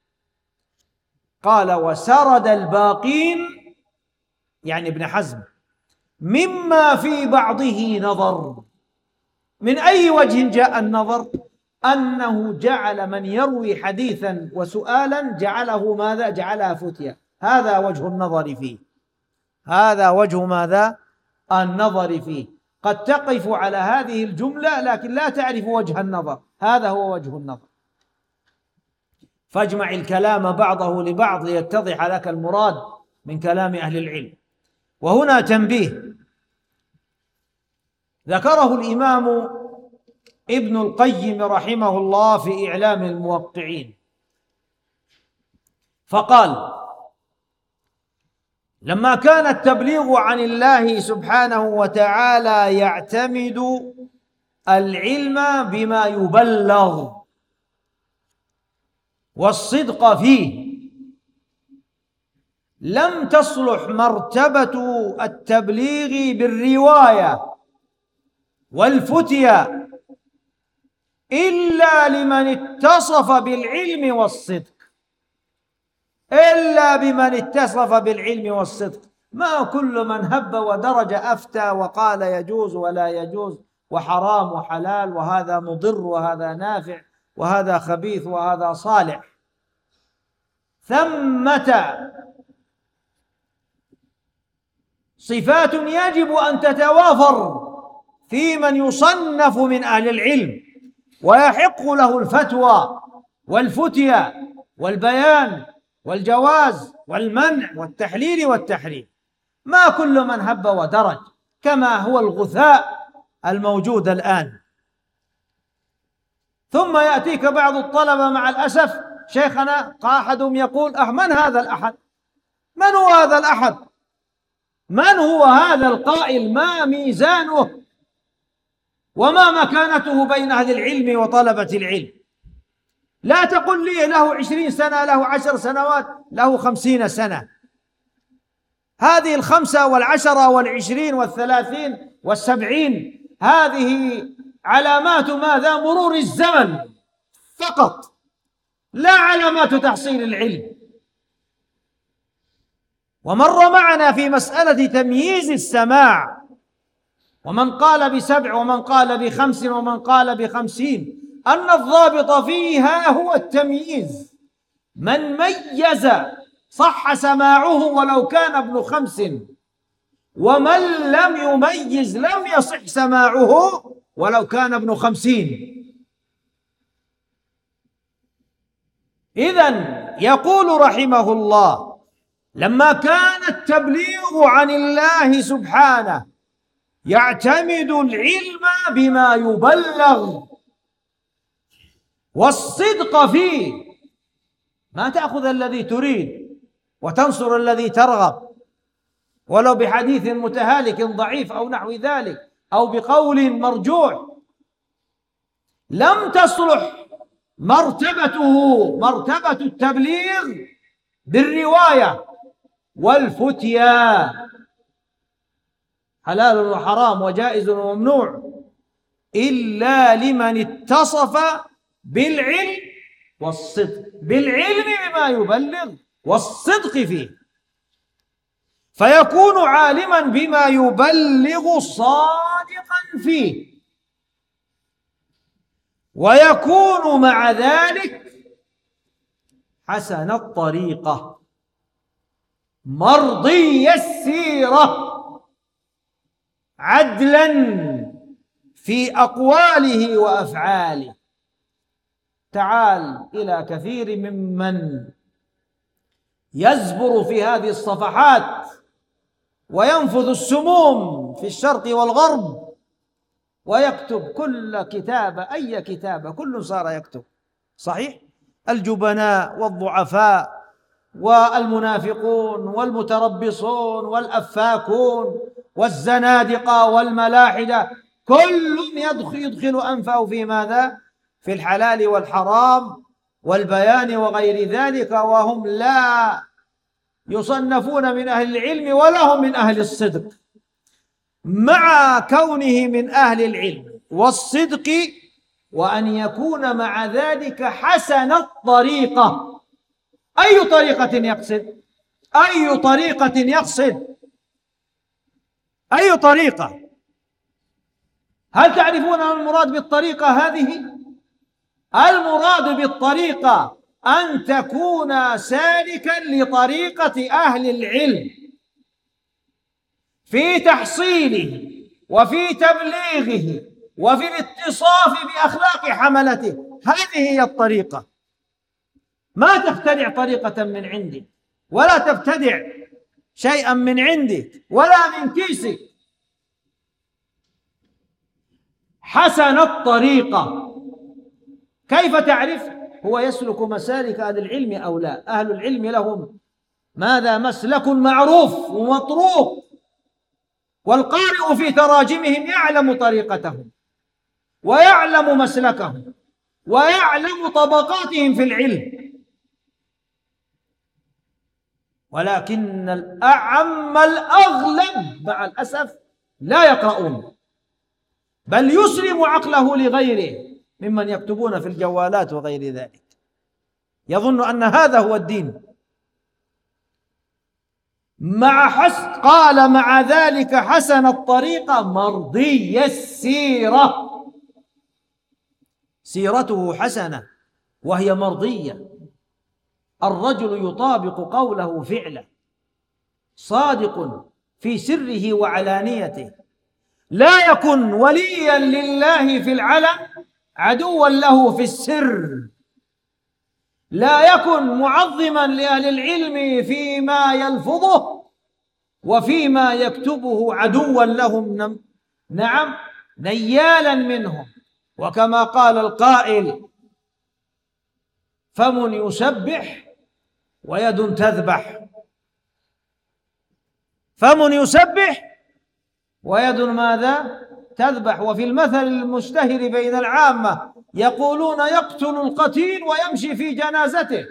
قال: وسرد الباقين، يعني ابن حزم، مما في بعضه نظر. من أي وجه جاء النظر؟ أنه جعل من يروي حديثا وسؤالا جعله ماذا؟ جعلها فتية. هذا وجه النظر فيه، هذا وجه ماذا؟ النظر فيه. قد تقف على هذه الجملة لكن لا تعرف وجه النظر، هذا هو وجه النظر. فاجمع الكلام بعضه لبعض ليتضح لك المراد من كلام أهل العلم. وهنا تنبيه ذكره الإمام ابن القيم رحمه الله في إعلام الموقعين، فقال: لما كان التبليغ عن الله سبحانه وتعالى يعتمد العلم بما يبلغ والصدق فيه، لم تصلح مرتبة التبليغ بالرواية والفتية إلا لمن اتصف بالعلم والصدق، إلا بمن اتصف بالعلم والصدق. ما كل من هب ودرج أفتى وقال يجوز ولا يجوز وحرام وحلال وهذا مضر وهذا نافع وهذا خبيث وهذا صالح. ثمة صفات يجب أن تتوافر في من يصنف من أهل العلم ويحق له الفتوى والفتية والبيان والجواز والمنع والتحليل والتحريم. ما كل من هب ودرج كما هو الغثاء الموجود الآن. ثم يأتيك بعض الطلبة مع الأسف، شيخنا أحدهم يقول: من هذا الأحد؟ من هو هذا الأحد؟ من هو هذا القائل؟ ما ميزانه وما مكانته بين أهل العلم وطلبة العلم؟ لا تقل لي له 20 سنة، له 10 سنوات، له 50 سنة. هذه 5 و10 و20 و30 و70 هذه علامات ماذا؟ مرور الزمن فقط، لا علامات تحصيل العلم. ومر معنا في مسألة تمييز السماع، ومن قال ب7 ومن قال ب5 ومن قال ب50، أن الضابط فيها هو التمييز. من ميز صح سماعه ولو كان ابن 5، ومن لم يميز لم يصح سماعه ولو كان ابن 50. إذن يقول رحمه الله: لما كان التبليغ عن الله سبحانه يعتمد العلم بما يبلغ والصدق فيه، ما تأخذ الذي تريد وتنصر الذي ترغب ولو بحديث متهالك ضعيف أو نحو ذلك أو بقول مرجوح، لم تصلح مرتبته مرتبة التبليغ بالرواية والفتيا، حلال وحرام وجائز وممنوع، إلا لمن اتصف بالعلم والصدق، بالعلم بما يبلغ والصدق فيه، فيكون عالما بما يبلغ صادقا فيه، ويكون مع ذلك حسن الطريقة مرضي السيرة عدلا في أقواله وأفعاله. تعال إلى كثير ممن يزبر في هذه الصفحات وينفذ السموم في الشرق والغرب ويكتب كل كتابة، أي كتابة، كل صار يكتب. صحيح، الجبناء والضعفاء والمنافقون والمتربصون والأفاكون والزنادقة والملاحدة كل يدخل أنفه في ماذا؟ في الحلال والحرام والبيان وغير ذلك، وهم لا يصنفون من أهل العلم ولا هم من أهل الصدق، مع كونه من أهل العلم والصدق وأن يكون مع ذلك حسن الطريقة. أي طريقة يقصد؟ أي طريقة يقصد؟ أي طريقة؟ هل تعرفون ما المراد بالطريقة هذه؟ المراد بالطريقة أن تكون سالكا لطريقة أهل العلم في تحصيله وفي تبليغه وفي الاتصاف بأخلاق حملته. هذه هي الطريقة. ما تخترع طريقة من عندك، ولا تبتدع شيئا من عندك ولا من كيسك. حسن الطريقة كيف تعرف؟ هو يسلك مسالك أهل العلم أو لا؟ أهل العلم لهم ماذا؟ مسلك معروف ومطروق، والقارئ في تراجمهم يعلم طريقتهم ويعلم مسلكهم ويعلم طبقاتهم في العلم. ولكن الأعم الأغلب مع الأسف لا يقرؤون، بل يسلم عقله لغيره ممن يكتبون في الجوالات وغير ذلك، يظن أن هذا هو الدين. قال مع ذلك حسن الطريقة مرضي السيرة، سيرته حسنة وهي مرضية. الرجل يطابق قوله فعله، صادق في سره وعلانيته، لا يكن وليا لله في العلن عدوا له في السر، لا يكن معظما لأهل العلم فيما يلفظه وفيما يكتبه عدوا لهم، نعم نيالا منهم. وكما قال القائل: فم يسبح ويد تذبح. فم يسبح ويد ماذا؟ تذبح. وفي المثل المشتهر بين العامة يقولون: يقتل القتيل ويمشي في جنازته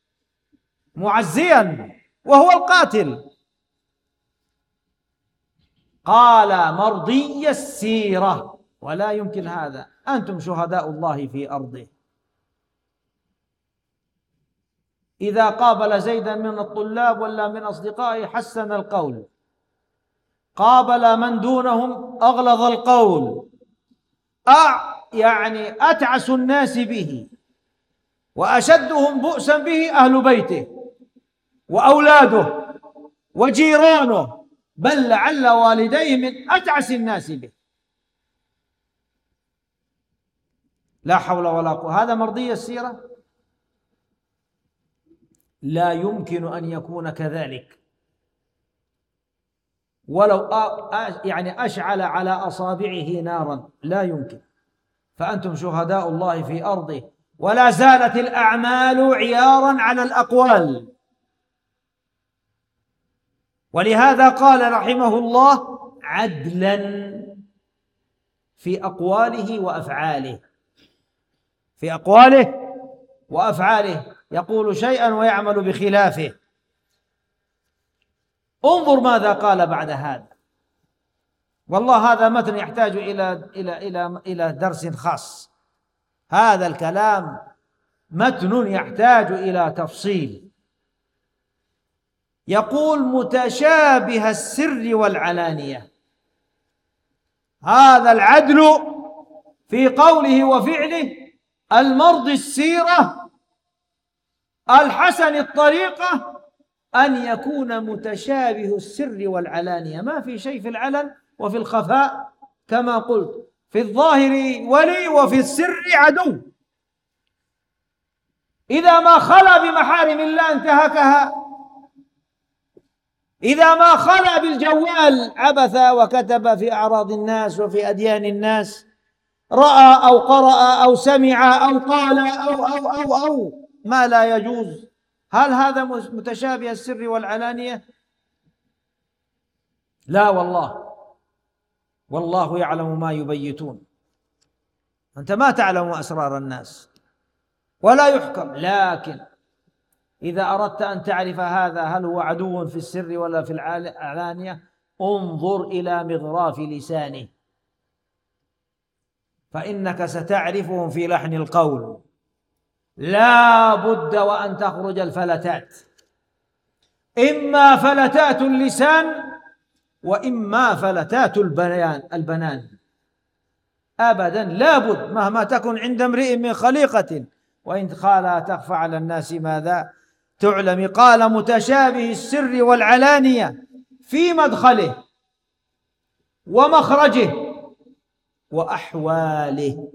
معزيا وهو القاتل. قال مرضي السيرة، ولا يمكن هذا. أنتم شهداء الله في أرضه. إذا قابل زيدا من الطلاب ولا من أصدقائه حسن القول، قابل من دونهم أغلظ القول، يعني أتعس الناس به وأشدهم بؤسا به أهل بيته وأولاده وجيرانه، بل لعل والديه من أتعس الناس به. لا حول ولا قوة. هذا مرضي السيرة؟ لا يمكن أن يكون كذلك، ولو يعني أشعل على أصابعه نارا لا يمكن. فأنتم شهداء الله في أرضه، ولا زالت الأعمال عيارا على الأقوال. ولهذا قال رحمه الله: عدلا في أقواله وأفعاله. في أقواله وأفعاله، يقول شيئا ويعمل بخلافه. انظر ماذا قال بعد هذا. والله هذا متن يحتاج إلى درس خاص. هذا الكلام متن يحتاج إلى تفصيل. يقول: متشابه السر والعلانية. هذا العدل في قوله وفعله، المرضي السيرة، الحسن الطريقة، أن يكون متشابه السر والعلانية، ما في شيء في العلن وفي الخفاء، كما قلت في الظاهر ولي وفي السر عدو. إذا ما خلا بمحارم الله انتهكها، إذا ما خلا بالجوال عبث وكتب في أعراض الناس وفي أديان الناس، رأى أو قرأ أو سمع أو قال أو ما لا يجوز، هل هذا متشابه السر والعلانية؟ لا والله، والله يعلم ما يبيتون. أنت ما تعلم أسرار الناس ولا يحكم. لكن إذا أردت أن تعرف هذا هل هو عدو في السر ولا في العلانية، انظر إلى مغراف لسانه، فإنك ستعرفهم في لحن القول. لا بد وأن تخرج الفلتات، إما فلتات اللسان وإما فلتات البنان. أبدا لا بد مهما تكن عند امرئ من خليقة وإن خالها تخفى على الناس ماذا تعلم. قال متشابه السر والعلانية في مدخله ومخرجه وأحواله.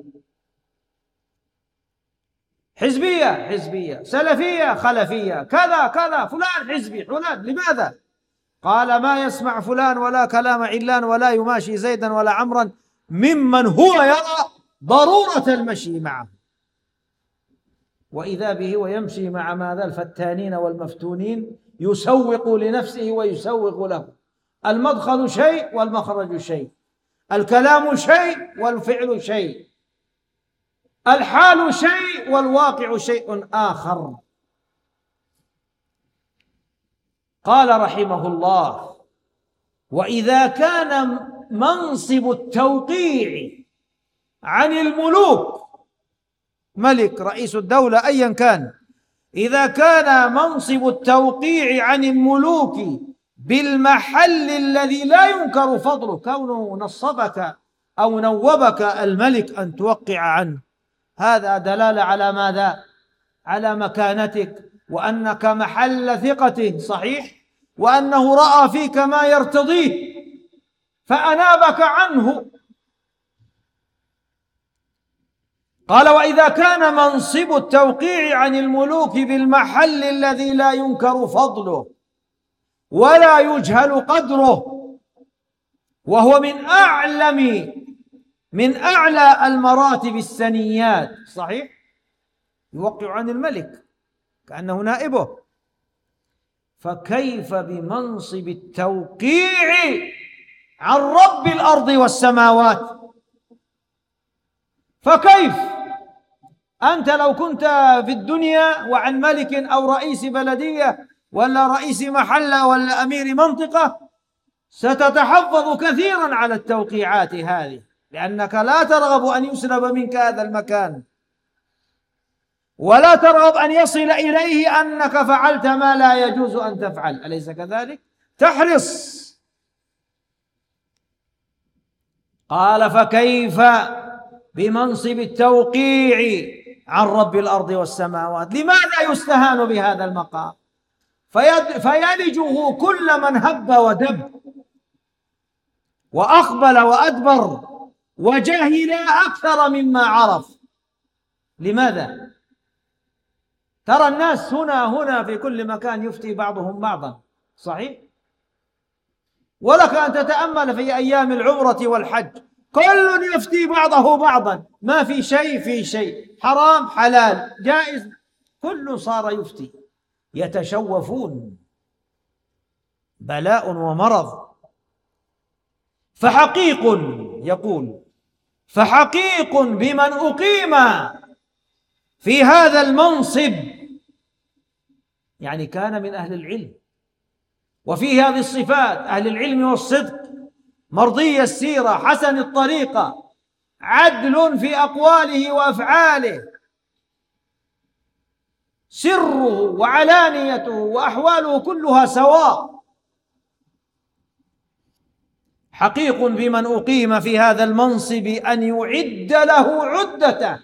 حزبية سلفية خلفية، كذا كذا، فلان حزبي فلان. لماذا؟ قال ما يسمع فلان ولا كلام علان ولا يماشي زيدا ولا عمرا ممن هو يرى ضرورة المشي معه، وإذا به ويمشي مع ماذا الفتانين والمفتونين، يسوق لنفسه ويسوق له. المدخل شيء والمخرج شيء، الكلام شيء والفعل شيء، الحال شيء والواقع شيء آخر. قال رحمه الله: وإذا كان منصب التوقيع عن الملوك، ملك رئيس الدولة أيا كان، إذا كان منصب التوقيع عن الملوك بالمحل الذي لا ينكر فضله، كونه نصبك أو نوبك الملك أن توقع عنه، هذا دلالة على ماذا؟ على مكانتك وأنك محل ثقة، صحيح، وأنه رأى فيك ما يرتضيه فأنابك عنه. قال: وإذا كان منصب التوقيع عن الملوك بالمحل الذي لا ينكر فضله ولا يجهل قدره، وهو من أعلى المراتب السنيات، صحيح، يوقع عن الملك كأنه نائبه، فكيف بمنصب التوقيع عن رب الأرض والسماوات؟ فكيف أنت لو كنت في الدنيا وعن ملك أو رئيس بلدية ولا رئيس محلة ولا أمير منطقة، ستتحفظ كثيرا على التوقيعات هذه، لأنك لا ترغب أن يسلب منك هذا المكان، ولا ترغب أن يصل إليه أنك فعلت ما لا يجوز أن تفعل، أليس كذلك؟ تحرص. قال: فكيف بمنصب التوقيع عن رب الأرض والسماوات؟ لماذا يستهان بهذا المقام فيلجه كل من هب ودب وأقبل وأدبر وجهل أكثر مما عرف؟ لماذا؟ ترى الناس هنا في كل مكان يفتي بعضهم بعضا، صحيح؟ ولك أن تتأمل في أيام العمرة والحج، كل يفتي بعضه بعضا، ما في شيء في شيء، حرام حلال جائز، كل صار يفتي، يتشوفون، بلاء ومرض. فحقيق، يقول: فحقيق بمن أقيم في هذا المنصب، يعني كان من أهل العلم وفيه هذه الصفات، أهل العلم والصدق، مرضي السيرة، حسن الطريقة، عدل في أقواله وأفعاله، سره وعلانيته وأحواله كلها سواء. حقيق بمن أقيم في هذا المنصب أن يعد له عدته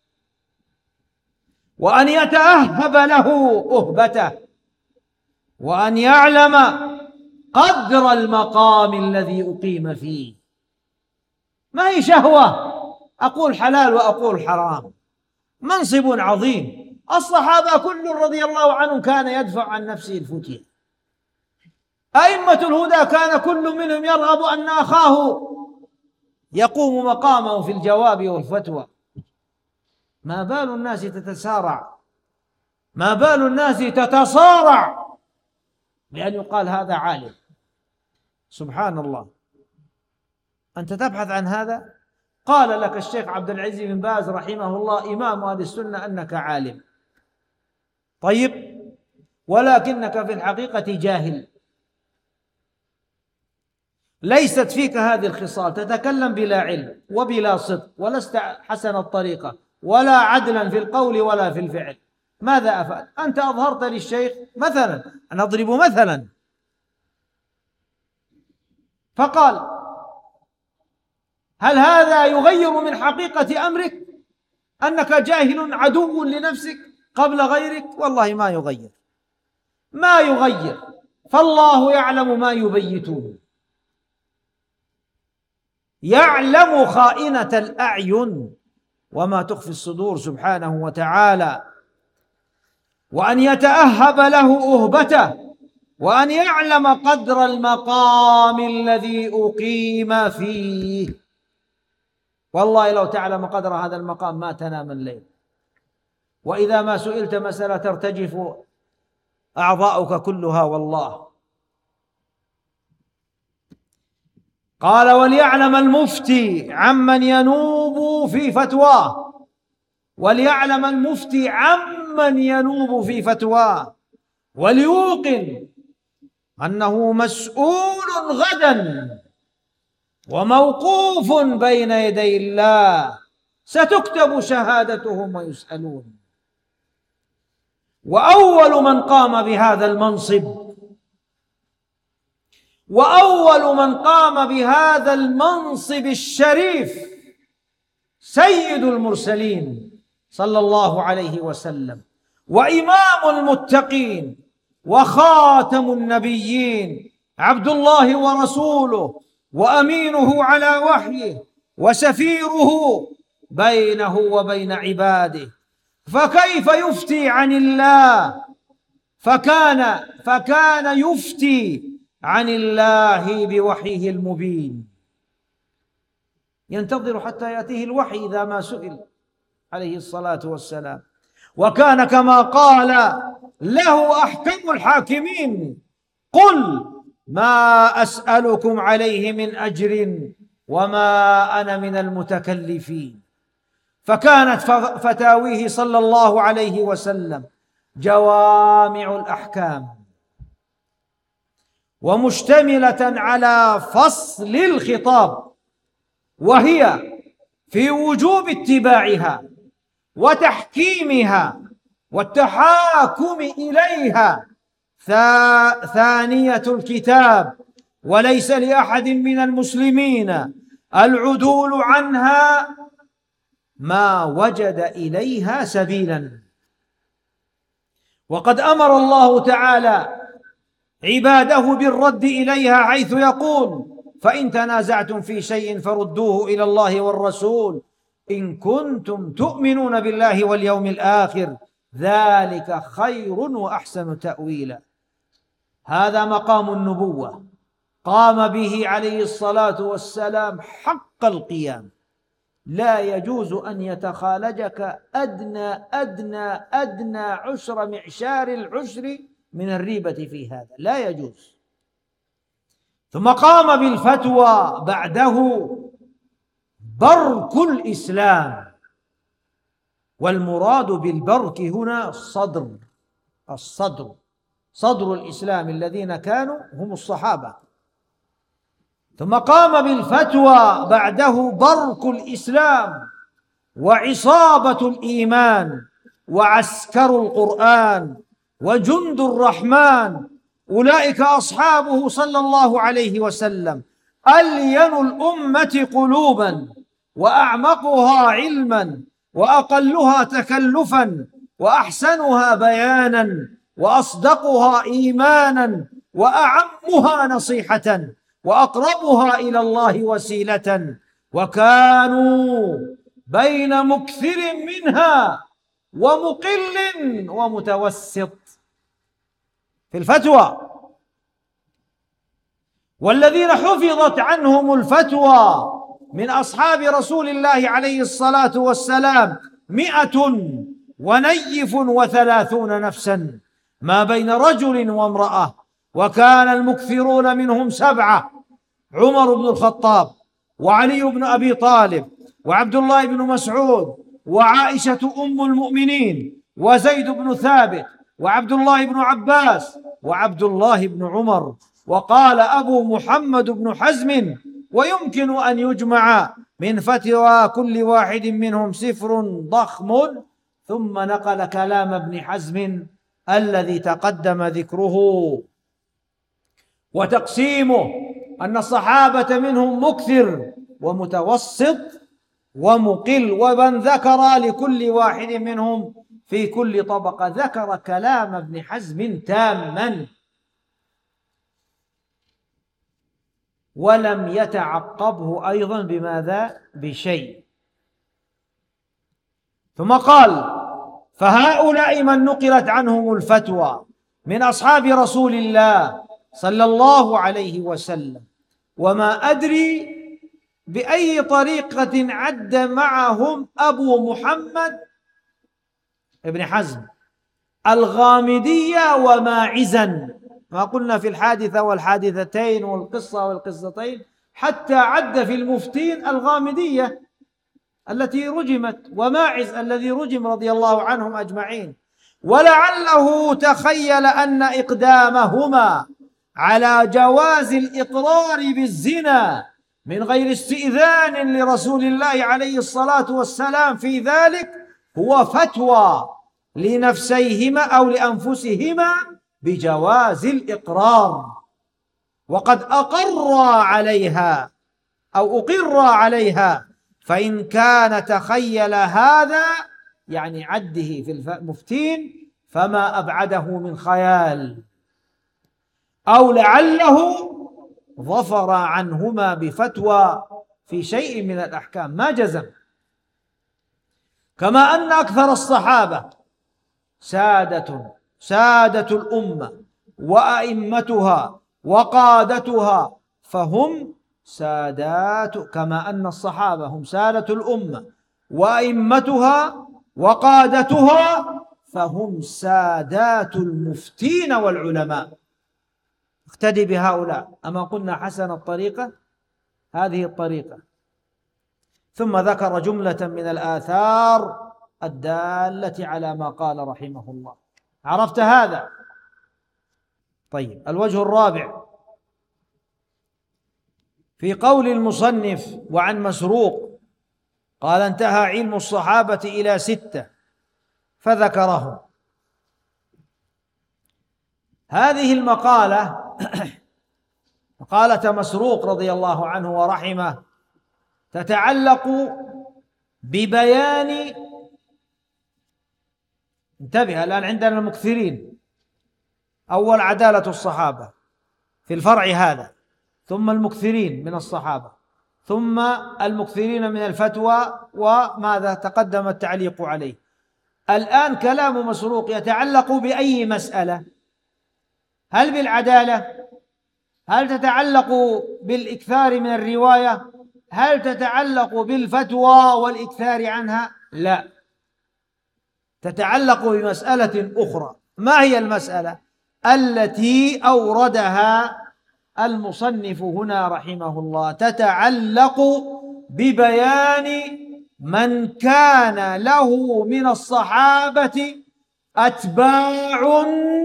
وأن يتأهب له أهبته وأن يعلم قدر المقام الذي أقيم فيه. ما هي شهوة أقول حلال وأقول حرام، منصب عظيم. الصحابة كل رضي الله عنهم كان يدفع عن نفسه الفتية، أئمة الهدى كان كل منهم يرغب أن أخاه يقوم مقامه في الجواب والفتوى. ما بال الناس تتسارع، ما بال الناس تتصارع لأن يقال هذا عالم؟ سبحان الله. أنت تبحث عن هذا؟ قال لك الشيخ عبد العزيز بن باز رحمه الله إمام أهل السنة أنك عالم، طيب، ولكنك في الحقيقة جاهل. ليست فيك هذه الخصال، تتكلم بلا علم وبلا صدق، ولست حسن الطريقة ولا عدلا في القول ولا في الفعل، ماذا أفعل؟ أنت أظهرت للشيخ مثلا، أنا أضرب مثلا، فقال: هل هذا يغير من حقيقة أمرك أنك جاهل عدو لنفسك قبل غيرك؟ والله ما يغير، ما يغير، فالله يعلم ما يبيتون، يعلم خائنة الأعين وما تخفي الصدور سبحانه وتعالى. وأن يتأهب له أهبته، وأن يعلم قدر المقام الذي أقيم فيه. والله لو تعلم قدر هذا المقام ما تنام الليل، وإذا ما سئلت مسألة ترتجف أعضاؤك كلها والله. قال: وليعلم المفتي عمن ينوب في فتواه، وليعلم المفتي عمن ينوب في فتواه، وليوقن أنه مسؤول غدا وموقوف بين يدي الله، ستكتب شهادتهم ويسألون. وأول من قام بهذا المنصب، وأول من قام بهذا المنصب الشريف سيد المرسلين صلى الله عليه وسلم، وإمام المتقين، وخاتم النبيين، عبد الله ورسوله، وأمينه على وحيه، وسفيره بينه وبين عباده. فكيف يفتي عن الله؟ فكان يفتي عن الله بوحيه المبين، ينتظر حتى يأتيه الوحي إذا ما سئل عليه الصلاة والسلام. وكان كما قال له أحكم الحاكمين: قل ما أسألكم عليه من أجر وما أنا من المتكلفين. فكانت فتاويه صلى الله عليه وسلم جوامع الأحكام، ومشتملة على فصل الخطاب، وهي في وجوب اتباعها وتحكيمها والتحاكم إليها ثانية الكتاب، وليس لأحد من المسلمين العدول عنها ما وجد إليها سبيلا. وقد أمر الله تعالى عباده بالرد إليها، حيث يقول: فإن تنازعتم في شيء فردوه إلى الله والرسول إن كنتم تؤمنون بالله واليوم الآخر، ذلك خير وأحسن تأويلا. هذا مقام النبوة قام به عليه الصلاة والسلام حق القيام. لا يجوز أن يتخالجك أدنى عشر معشار العشر من الريبة في هذا، لا يجوز. ثم قام بالفتوى بعده برك الإسلام، والمراد بالبرك هنا صدر الإسلام الذين كانوا هم الصحابة. ثم قام بالفتوى بعده برك الإسلام وعصابة الإيمان وعسكر القرآن وجند الرحمن، أولئك أصحابه صلى الله عليه وسلم، ألين الأمة قلوبا وأعمقها علما وأقلها تكلفا وأحسنها بيانا وأصدقها إيمانا وأعمها نصيحة وأقربها إلى الله وسيلة، وكانوا بين مكثر منها ومقل ومتوسط في الفتوى. والذين حفظت عنهم الفتوى من أصحاب رسول الله عليه الصلاة والسلام 130 نفسا ما بين رجل وامرأة، وكان المكثرون منهم 7: عمر بن الخطاب، وعلي بن أبي طالب، وعبد الله بن مسعود، وعائشة أم المؤمنين، وزيد بن ثابت، وعبد الله بن عباس، وعبد الله بن عمر، وقال أبو محمد بن حزم: ويمكن أن يجمع من فتوى كل واحد منهم سفر ضخم. ثم نقل كلام ابن حزم الذي تقدم ذكره وتقسيمه، أن الصحابة منهم مكثر ومتوسط ومقل، ومن ذكر لكل واحد منهم في كل طبقة. ذكر كلام ابن حزم تاما ولم يتعقبه أيضا بماذا؟ بشيء. ثم قال: فهؤلاء من نقلت عنهم الفتوى من أصحاب رسول الله صلى الله عليه وسلم، وما أدري بأي طريقة عد معهم أبو محمد ابن حزم الغامدية وماعزا، ما قلنا في الحادثة والحادثتين والقصة والقصتين، حتى عد في المفتين الغامدية التي رجمت وماعز الذي رجم رضي الله عنهم أجمعين. ولعله تخيل أن إقدامهما على جواز الإقرار بالزنا من غير استئذان لرسول الله عليه الصلاة والسلام في ذلك هو فتوى لنفسيهما أو لأنفسهما بجواز الإقرار، وقد أقر عليها أو أقر عليها. فإن كان تخيل هذا يعني عده في المفتين فما أبعده من خيال، أو لعله ظفر عنهما بفتوى في شيء من الأحكام، ما جزم. كما أن أكثر الصحابة سادة الأمة وأئمتها وقادتها فهم سادات، كما أن الصحابة هم سادة الأمة وأئمتها وقادتها فهم سادات المفتين والعلماء. اقتدي بهؤلاء. أما قلنا حسن الطريقة هذه الطريقة. ثم ذكر جملة من الآثار الدالة على ما قال رحمه الله. عرفت هذا؟ طيب، الوجه الرابع في قول المصنف: وعن مسروق قال: انتهى علم الصحابة إلى 6 فذكرهم. هذه المقالة مقالة مسروق رضي الله عنه ورحمه تتعلق ببيان، انتبه الآن عندنا المكثرين، أول عدالة الصحابة في الفرع هذا، ثم المكثرين من الصحابة، ثم المكثرين من الفتوى، وماذا تقدم التعليق عليه. الآن كلام مسروق يتعلق بأي مسألة؟ هل بالعدالة؟ هل تتعلق بالإكثار من الرواية؟ هل تتعلق بالفتوى والإكثار عنها؟ لا، تتعلق بمسألة أخرى. ما هي المسألة التي أوردها المصنف هنا رحمه الله؟ تتعلق ببيان من كان له من الصحابة أتباع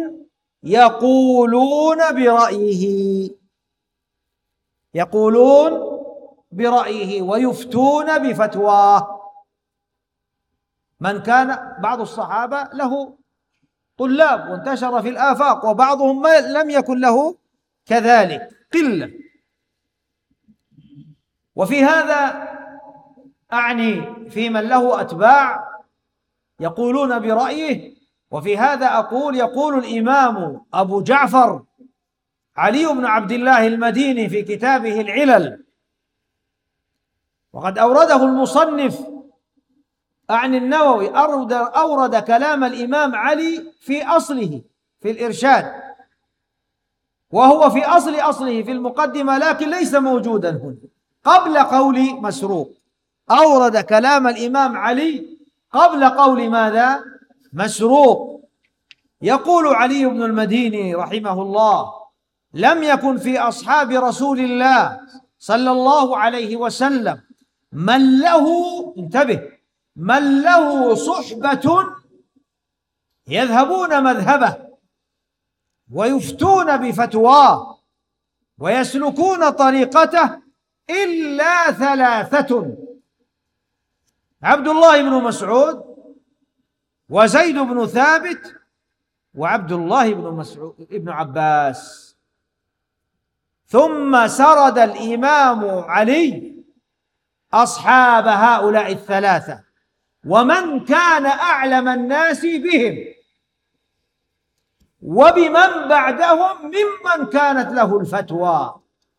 يقولون برأيه ويفتون بفتواه. من كان بعض الصحابة له طلاب وانتشر في الآفاق، وبعضهم لم يكن له كذلك، قلة. وفي هذا أعني في من له أتباع يقولون برأيه، وفي هذا أقول يقول الإمام أبو جعفر علي بن عبد الله المديني في كتابه العلل، وقد أورده المصنف أعني النووي، أورد كلام الإمام علي في أصله في الإرشاد، وهو في أصله في المقدمة، لكن ليس موجودا هنا قبل قول مسروق. أورد كلام الإمام علي قبل قول ماذا؟ مسروق. يقول علي بن المديني رحمه الله: لم يكن في أصحاب رسول الله صلى الله عليه وسلم من له، انتبه، من له صحبة يذهبون مذهبه ويفتون بفتواه ويسلكون طريقته إلا ثلاثة: عبد الله بن مسعود، وزيد بن ثابت، وعبد الله بن عباس. ثم سرد الإمام علي أصحاب هؤلاء الثلاثة ومن كان أعلم الناس بهم وبمن بعدهم ممن كانت له الفتوى.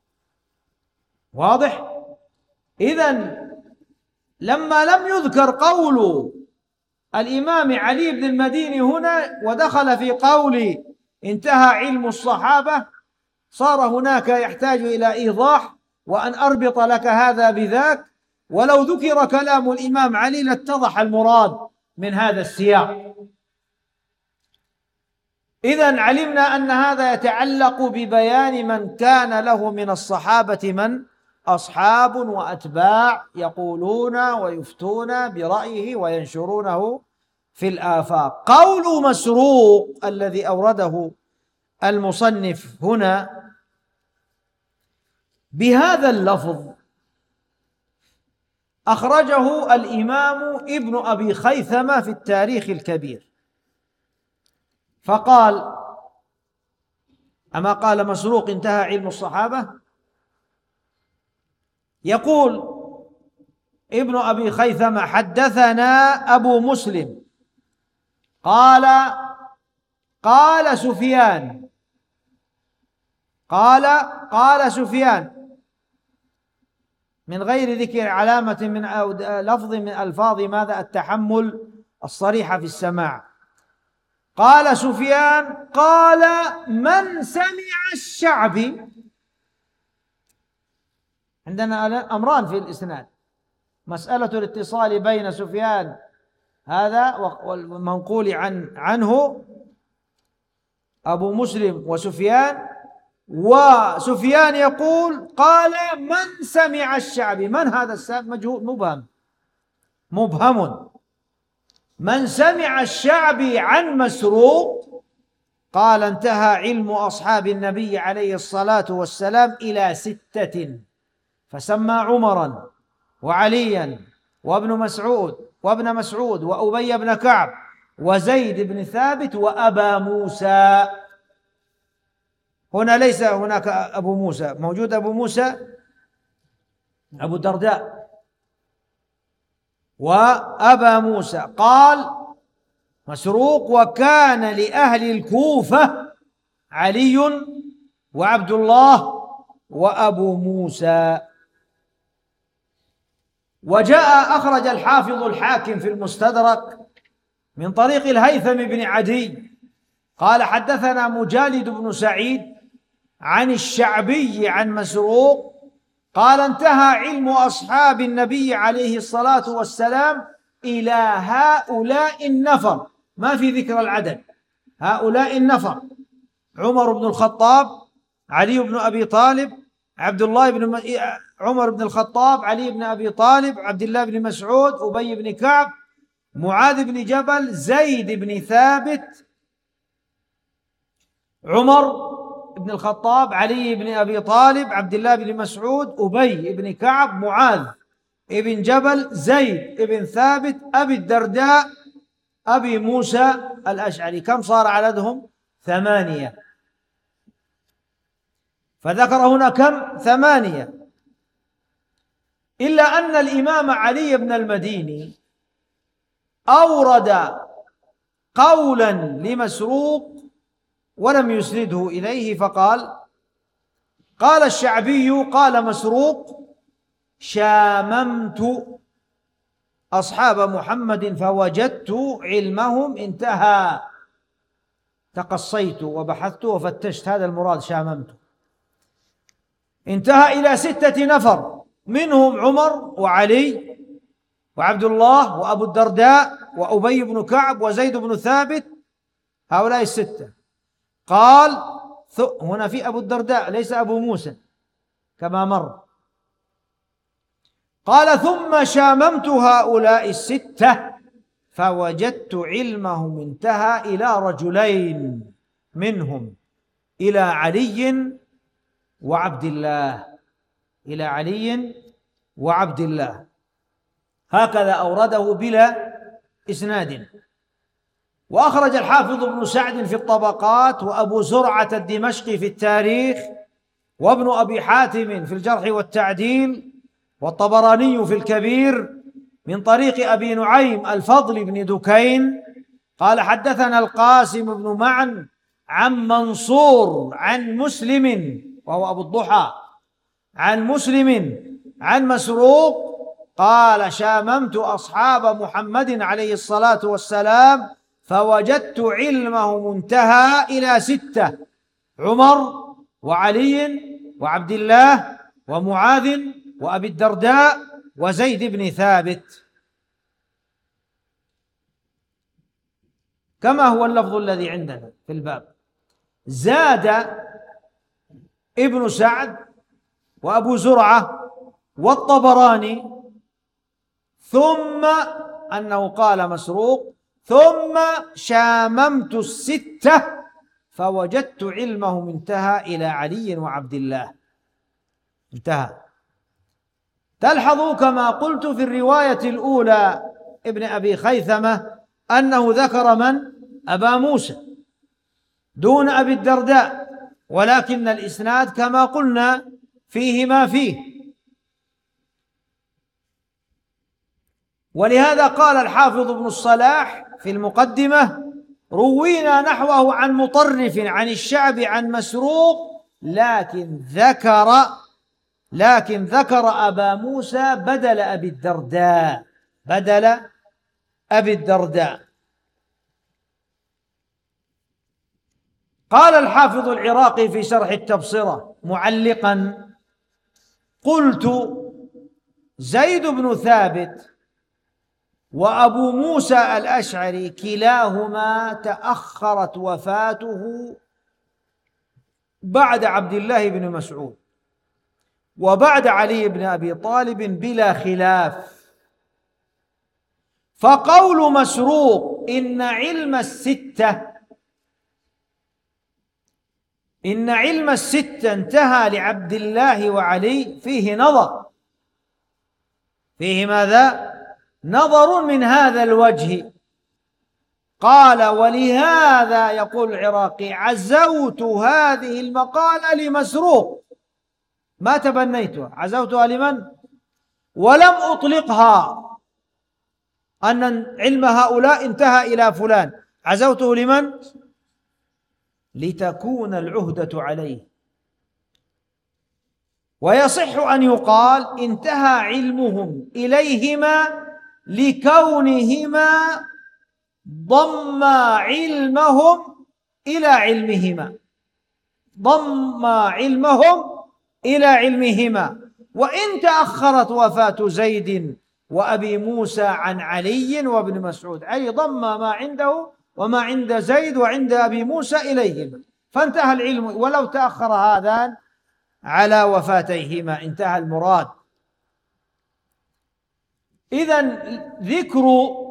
واضح؟ إذن لما لم يذكر قول الإمام علي بن المديني هنا ودخل في قول انتهى علم الصحابة، صار هناك يحتاج إلى إيضاح وأن أربط لك هذا بذاك، ولو ذكر كلام الإمام علي لاتضح المراد من هذا السياق. إذن علمنا أن هذا يتعلق ببيان من كان له من الصحابة من أصحاب وأتباع يقولون ويفتون برأيه وينشرونه في الآفاق. قول مسروق الذي أورده المصنف هنا بهذا اللفظ أخرجه الإمام ابن أبي خيثمة في التاريخ الكبير، فقال: أما قال مسروق انتهى علم الصحابة؟ يقول ابن أبي خيثمة: حدثنا أبو مسلم قال سفيان قال سفيان من غير ذكر علامة من أو لفظ من ألفاظ ماذا التحمل الصريحة في السماع. قال سفيان قال من سمع الشعبي. عندنا أمران في الإسناد: مسألة الاتصال بين سفيان هذا والمنقول عنه أبو مسلم وسفيان يقول قال من سمع الشعبي. من هذا السابق؟ مجهول مبهم. من سمع الشعبي عن مسروق قال انتهى علم أصحاب النبي عليه الصلاة والسلام إلى 6، فسمى عمرا وعليا وابن مسعود وأبي بن كعب وزيد بن ثابت وأبا موسى. هنا ليس هناك أبو موسى، موجود أبو موسى أبو الدرداء وأبا موسى. قال مسروق: وكان لأهل الكوفة علي وعبد الله وأبو موسى. وجاء أخرج الحافظ الحاكم في المستدرك من طريق الهيثم بن عدي قال حدثنا مجالد بن سعيد عن الشعبي عن مسروق قال انتهى علم أصحاب النبي عليه الصلاة والسلام إلى هؤلاء النفر، ما في ذكر العدد، هؤلاء النفر: عمر بن الخطاب، علي بن أبي طالب، عمر بن الخطاب، علي بن أبي طالب، عبد الله بن مسعود، أبي بن كعب، معاذ بن جبل، زيد بن ثابت، عمر بن الخطاب، علي بن أبي طالب، عبد الله بن مسعود، أبي بن كعب، معاذ بن جبل، زيد بن ثابت، أبي الدرداء، أبي موسى الأشعري. كم صار عددهم؟ 8. فذكر هنا كم؟ 8. إلا أن الإمام علي بن المديني أورد قولا لمسروق ولم يسنده إليه، فقال: قال الشعبي قال مسروق: شاممت أصحاب محمد فوجدت علمهم انتهى. تقصيت وبحثت وفتشت، هذا المراد شاممت. انتهى إلى 6 نفر، منهم عمر وعلي وعبد الله وأبو الدرداء وأبي بن كعب وزيد بن ثابت، هؤلاء 6. قال هنا في أبو الدرداء ليس أبو موسى كما مر. قال ثم شاممت هؤلاء 6 فوجدت علمهم انتهى إلى رجلين منهم، إلى علي وعبد الله، إلى علي وعبد الله، هكذا أورده بلا إسناد. وأخرج الحافظ ابن سعد في الطبقات، وأبو زرعة الدمشقي في التاريخ، وابن أبي حاتم في الجرح والتعديل، والطبراني في الكبير من طريق أبي نعيم الفضل بن دكين قال حدثنا القاسم بن معن عن منصور عن مسلم وهو أبو الضحى عن مسلم عن مسروق قال شاممت أصحاب محمد عليه الصلاة والسلام فوجدت علمه منتهى إلى 6: عمر وعلي وعبد الله ومعاذ وأبي الدرداء وزيد بن ثابت، كما هو اللفظ الذي عندنا في الباب. زاد ابن سعد وأبو زرعة والطبراني ثم أنه قال مسروق ثم شاممت 6 فوجدت علمه منتهى إلى علي وعبد الله، انتهى. تلحظوا كما قلت في الرواية الأولى ابن أبي خيثمة أنه ذكر من؟ أبا موسى دون أبي الدرداء، ولكن الإسناد كما قلنا فيه ما فيه. ولهذا قال الحافظ ابن الصلاح في المقدمة روينا نحوه عن مطرف عن الشعبي عن مسروق لكن ذكر أبا موسى بدل أبي الدرداء. قال الحافظ العراقي في شرح التبصرة معلقا قلت زيد بن ثابت وأبو موسى الأشعري كلاهما تأخرت وفاته بعد عبد الله بن مسعود وبعد علي بن أبي طالب بلا خلاف. فقول مسروق إن علم الستة انتهى لعبد الله وعلي فيه نظر، فيه ماذا؟ نظر من هذا الوجه. قال ولهذا يقول العراقي عزوت هذه المقالة لمسروق، ما تبنيتها، عزوتها لمن؟ ولم أطلقها أن علم هؤلاء انتهى إلى فلان، عزوته لمن؟ لتكون العهدة عليه. ويصح أن يقال انتهى علمهم إليهما لكونهما ضم علمهم إلى علمهما، وإن تأخرت وفاة زيد وأبي موسى عن علي وابن مسعود، أي ضم ما عنده وما عند زيد وعند أبي موسى إليهما، فانتهى العلم. ولو تأخر هذان على وفاتيهما انتهى المراد. إذن ذكر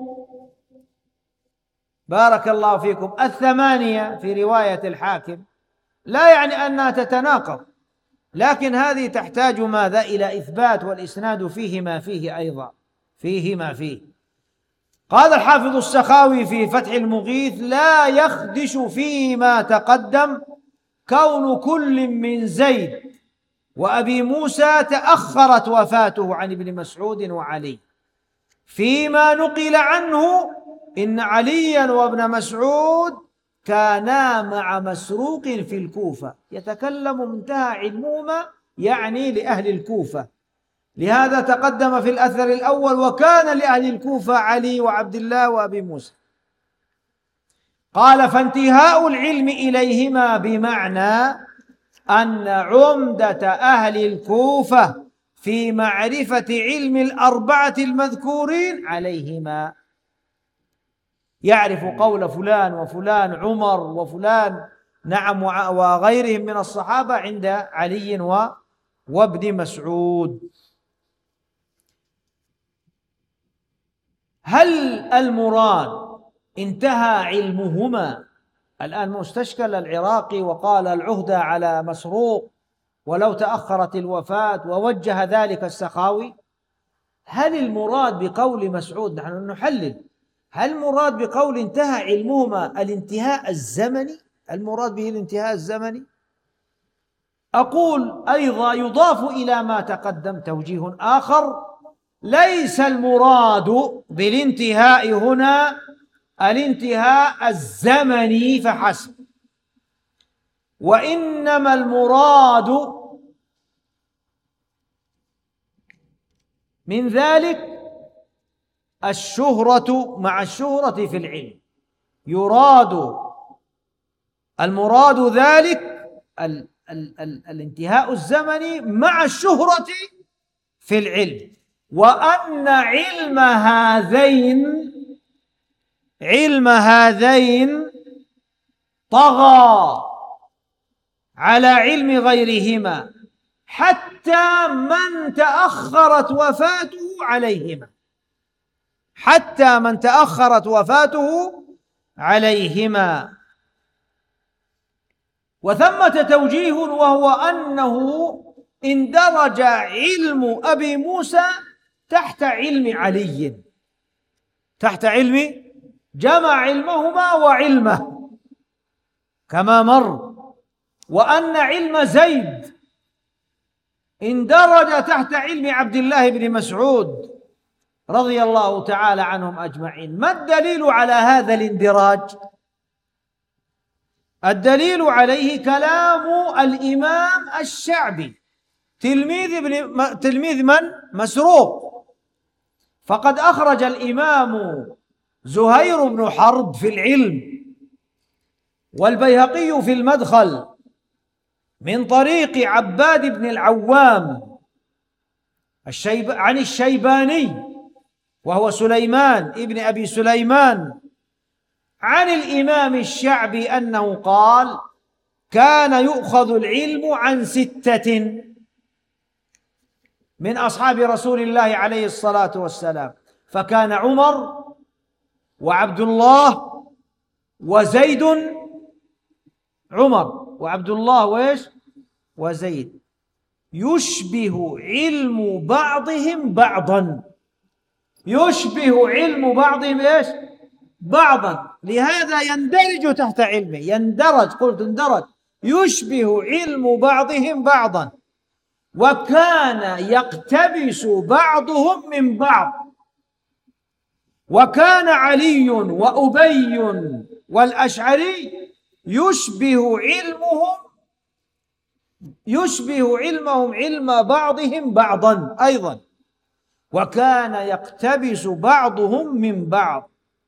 بارك الله فيكم 8 في رواية الحاكم لا يعني أنها تتناقض، لكن هذه تحتاج ماذا؟ إلى إثبات، والإسناد فيه ما فيه أيضا، فيه ما فيه. قال الحافظ السخاوي في فتح المغيث لا يخدش فيما تقدم كون كل من زيد وأبي موسى تأخرت وفاته عن ابن مسعود وعلي، فيما نقل عنه إن عليا وابن مسعود كانا مع مسروق في الكوفة، يتكلم منتهى علمهما يعني لأهل الكوفة، لهذا تقدم في الأثر الأول وكان لأهل الكوفة علي وعبد الله وأبي موسى. قال فانتهاء العلم إليهما بمعنى أن عمدة أهل الكوفة في معرفة علم 4 المذكورين عليهما، يعرف قول فلان وفلان عمر وفلان نعم وغيرهم من الصحابة عند علي وابن مسعود. هل المراد انتهى علمهما؟ الآن مستشكل العراقي وقال العهدة على مسروق ولو تأخرت الوفاة، ووجه ذلك السخاوي. هل المراد بقول مسعود، نحن نحلل، هل المراد بقول انتهى علمهما الانتهاء الزمني؟ المراد به الانتهاء الزمني؟ أقول أيضا يضاف إلى ما تقدم توجيه آخر: ليس المراد بالانتهاء هنا الانتهاء الزمني فحسب، وإنما المراد من ذلك الشهرة مع الشهرة في العلم. المراد ذلك الانتهاء الزمني مع الشهرة في العلم، وأن علم هذين طغى على علم غيرهما حتى من تأخرت وفاته عليهما. وثمة توجيه، وهو أنه اندرج علم أبي موسى تحت علم علي، جمع علمهما وعلمه كما مر، وأن علم زيد اندرج تحت علم عبد الله بن مسعود رضي الله تعالى عنهم أجمعين. ما الدليل على هذا الاندراج؟ الدليل عليه كلام الإمام الشعبي تلميذ من؟ مسروق. فقد أخرج الإمام زهير بن حرب في العلم، والبيهقي في المدخل، من طريق عباد بن العوام عن الشيباني وهو سليمان ابن أبي سليمان، عن الإمام الشعبي أنه قال: كان يؤخذ العلم عن 6 من أصحاب رسول الله عليه الصلاة والسلام، فكان عمر وعبد الله وزيد، عمر وعبد الله وزيد، يشبه علم بعضهم بعضا، بعضا، لهذا يندرج تحت علمه، اندرج يشبه علم بعضهم بعضا، وكان يقتبس بعضهم من بعض. وكان علي وأبي والأشعري يشبه علمهم علم بعضهم بعضا أيضا، وكان يقتبس بعضهم من بعض.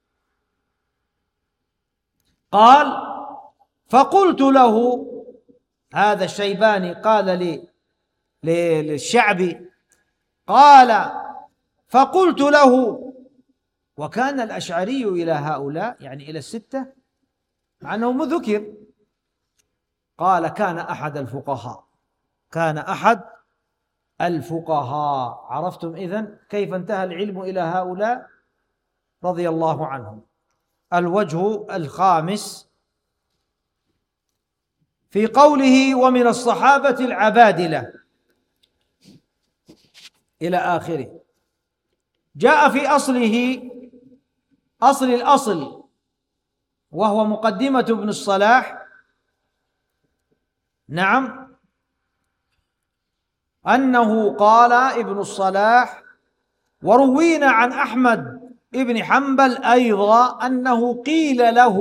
قال: فقلت له، هذا الشيباني قال للشعبي، قال: فقلت له: وكان الأشعري إلى هؤلاء، يعني إلى 6، مع أنه ذكر. قال: كان أحد الفقهاء. عرفتم إذن كيف انتهى العلم إلى هؤلاء رضي الله عنهم. الوجه الخامس في قوله: ومن الصحابة العبادلة إلى آخره، جاء في أصل وهو مقدمة ابن الصلاح، نعم، أنه قال ابن الصلاح: وروينا عن أحمد ابن حنبل أيضا أنه قيل له: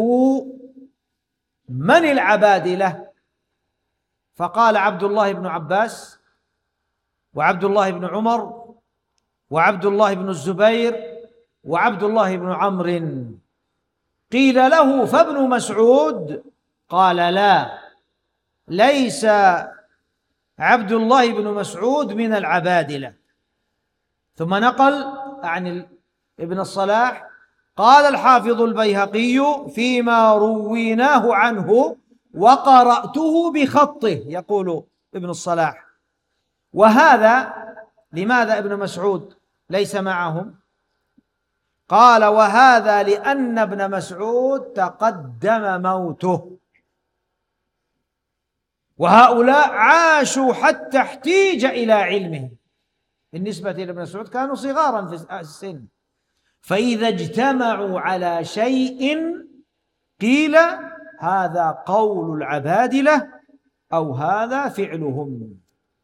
من العبادلة؟ فقال: عبد الله بن عباس، وعبد الله بن عمر، وعبد الله بن الزبير، وعبد الله بن عمرو. قيل له: فابن مسعود؟ قال: لا، ليس عبد الله بن مسعود من العبادلة. ثم نقل عن ابن الصلاح: قال الحافظ البيهقي فيما رويناه عنه وقرأته بخطه، يقول ابن الصلاح. وهذا لماذا ابن مسعود ليس معهم؟ قال: وهذا لأن ابن مسعود تقدم موته، وهؤلاء عاشوا حتى احتيج إلى علمهم. بالنسبة لابن مسعود كانوا صغارا في السن، فإذا اجتمعوا على شيء قيل هذا قول العبادلة أو هذا فعلهم.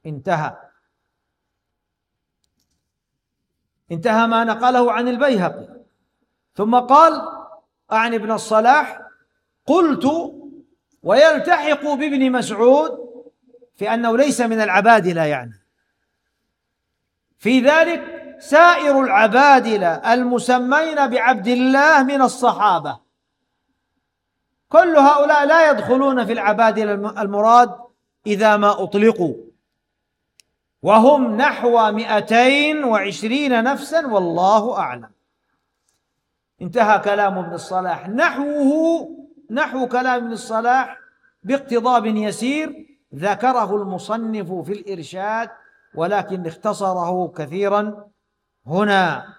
انتهى ما نقله عن البيهقي. ثم قال عن ابن الصلاح: قلت ويلتحق بابن مسعود في أنه ليس من العبادلة، يعني في ذلك سائر العبادلة المسمين بعبد الله من الصحابة، كل هؤلاء لا يدخلون في العبادلة المراد إذا ما أطلقوا، وهم نحو 220 نفسا والله أعلم. انتهى كلام ابن الصلاح. نحو كلام ابن الصلاح باقتضاب يسير ذكره المصنف في الإرشاد، ولكن اختصره كثيرا هنا.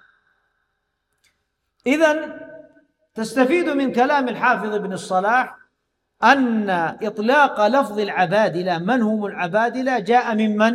إذن تستفيد من كلام الحافظ ابن الصلاح أن إطلاق لفظ العبادلة، من هم العبادلة، جاء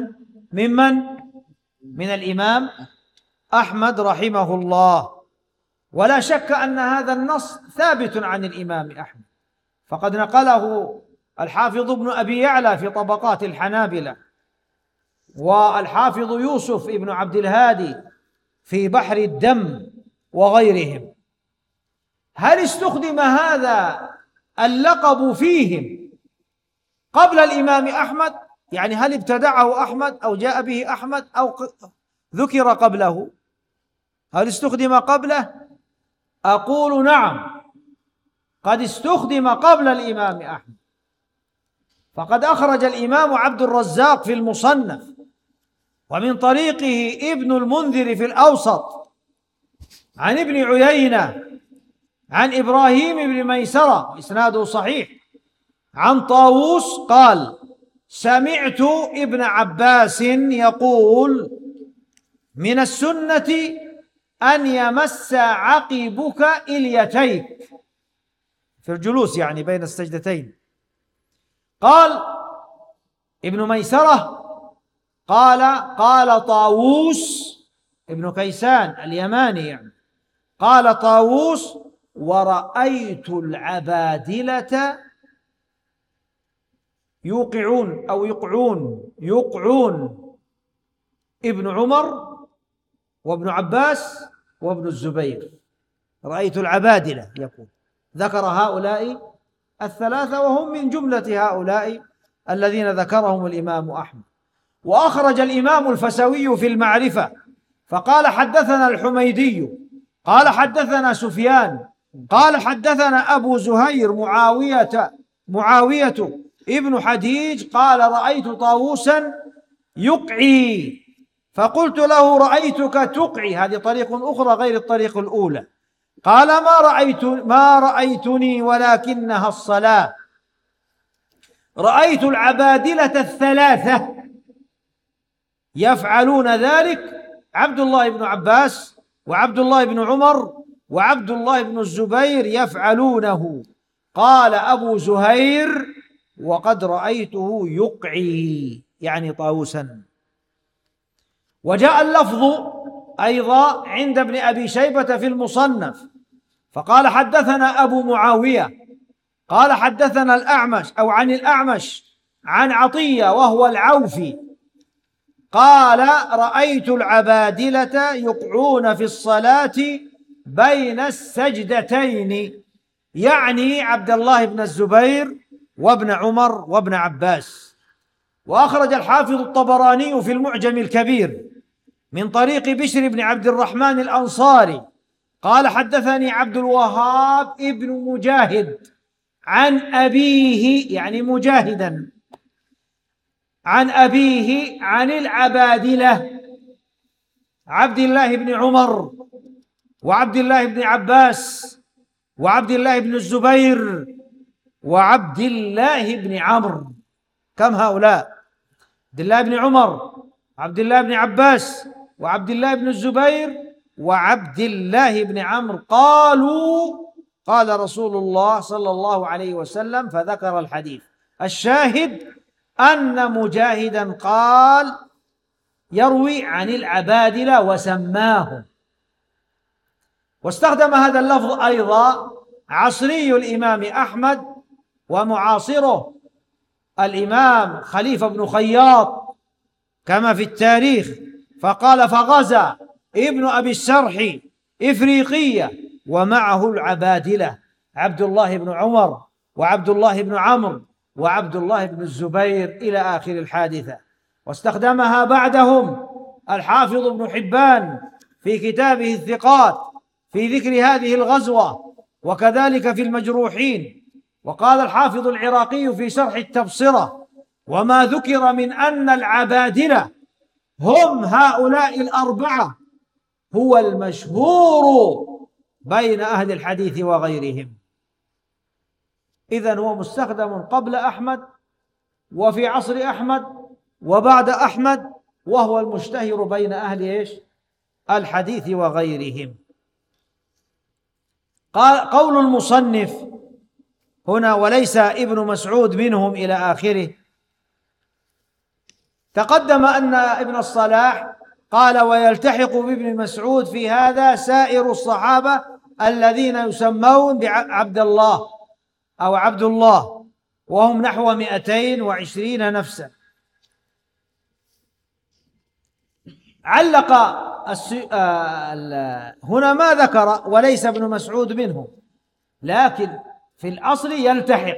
من الإمام أحمد رحمه الله، ولا شك أن هذا النص ثابت عن الإمام أحمد، فقد نقله الحافظ ابن أبي يعلى في طبقات الحنابلة، والحافظ يوسف ابن عبد الهادي في بحر الدم وغيرهم. هل استخدم هذا اللقب فيهم قبل الإمام أحمد؟ يعني هل ابتدعه أحمد أو جاء به أحمد أو ذكر قبله؟ هل استخدم قبله؟ أقول نعم، قد استخدم قبل الإمام أحمد، فقد أخرج الإمام عبد الرزاق في المصنف، ومن طريقه ابن المنذر في الأوسط، عن ابن عيينة عن إبراهيم بن ميسرة إسناده صحيح، عن طاووس قال: سمعت ابن عباس يقول: من السنة أن يمس عقبك إليتيك، في الجلوس يعني بين السجدتين. قال ابن ميسرة قال طاووس ابن كيسان اليماني، يعني قال طاووس: ورأيت العبادلة يقعون ابن عمر وابن عباس وابن الزبير. رأيت العبادلة يقول، ذكر هؤلاء الثلاثة وهم من جملة هؤلاء الذين ذكرهم الإمام أحمد. وأخرج الإمام الفسوي في المعرفة فقال: حدثنا الحميدي قال حدثنا سفيان قال حدثنا أبو زهير معاوية ابن حديج قال: رأيت طاووسا يقعي، فقلت له: رأيتك تقعي، هذه طريق أخرى غير الطريق الأولى. قال: ما رأيتني ولكنها الصلاة. رأيت العبادلة الثلاثة يفعلون ذلك، عبد الله بن عباس وعبد الله بن عمر وعبد الله بن الزبير يفعلونه. قال أبو زهير: وقد رأيته يقعي، يعني طاووسا. وجاء اللفظ أيضا عند ابن أبي شيبة في المصنف فقال: حدثنا أبو معاوية قال حدثنا الأعمش أو عن الأعمش عن عطية وهو العوفي قال: رأيت العبادلة يقعون في الصلاة بين السجدتين، يعني عبد الله بن الزبير وابن عمر وابن عباس. وأخرج الحافظ الطبراني في المعجم الكبير من طريق بشر بن عبد الرحمن الأنصاري قال: حدثني عبد الوهاب ابن مجاهد عن أبيه، يعني مجاهدا، عن أبيه عن العبادلة عبد الله بن عمر وعبد الله بن عباس وعبد الله بن الزبير وعبد الله بن عمرو. كم هؤلاء؟ عبد الله بن عمر، عبد الله بن عباس، وعبد الله بن الزبير، وعبد الله بن عمرو. قالوا: قال رسول الله صلى الله عليه وسلم، فذكر الحديث. الشاهد أن مجاهدا قال يروي عن العبادلة وسماهم. واستخدم هذا اللفظ أيضا عصري الإمام أحمد ومعاصره الإمام خليفة بن خياط كما في التاريخ، فقال: فغزا ابن أبي السرح إفريقية ومعه العبادلة عبد الله بن عمر وعبد الله بن عمرو وعبد الله بن الزبير إلى آخر الحادثة. واستخدمها بعدهم الحافظ ابن حبان في كتابه الثقات في ذكر هذه الغزوة، وكذلك في المجروحين. وقال الحافظ العراقي في شرح التبصرة: وما ذكر من أن العبادلة هم هؤلاء الأربعة هو المشهور بين أهل الحديث وغيرهم. إذن هو مستخدم قبل أحمد وفي عصر أحمد وبعد أحمد، وهو المشتهر بين أهل الحديث وغيرهم. قول المصنف هنا: وليس ابن مسعود منهم إلى آخره. تقدم أن ابن الصلاح قال: ويلتحق بابن مسعود في هذا سائر الصحابة الذين يسمون بعبد الله أو عبد الله، وهم نحو 220 نفسا. علق هنا ما ذكر وليس ابن مسعود منهم، لكن في الأصل يلتحق،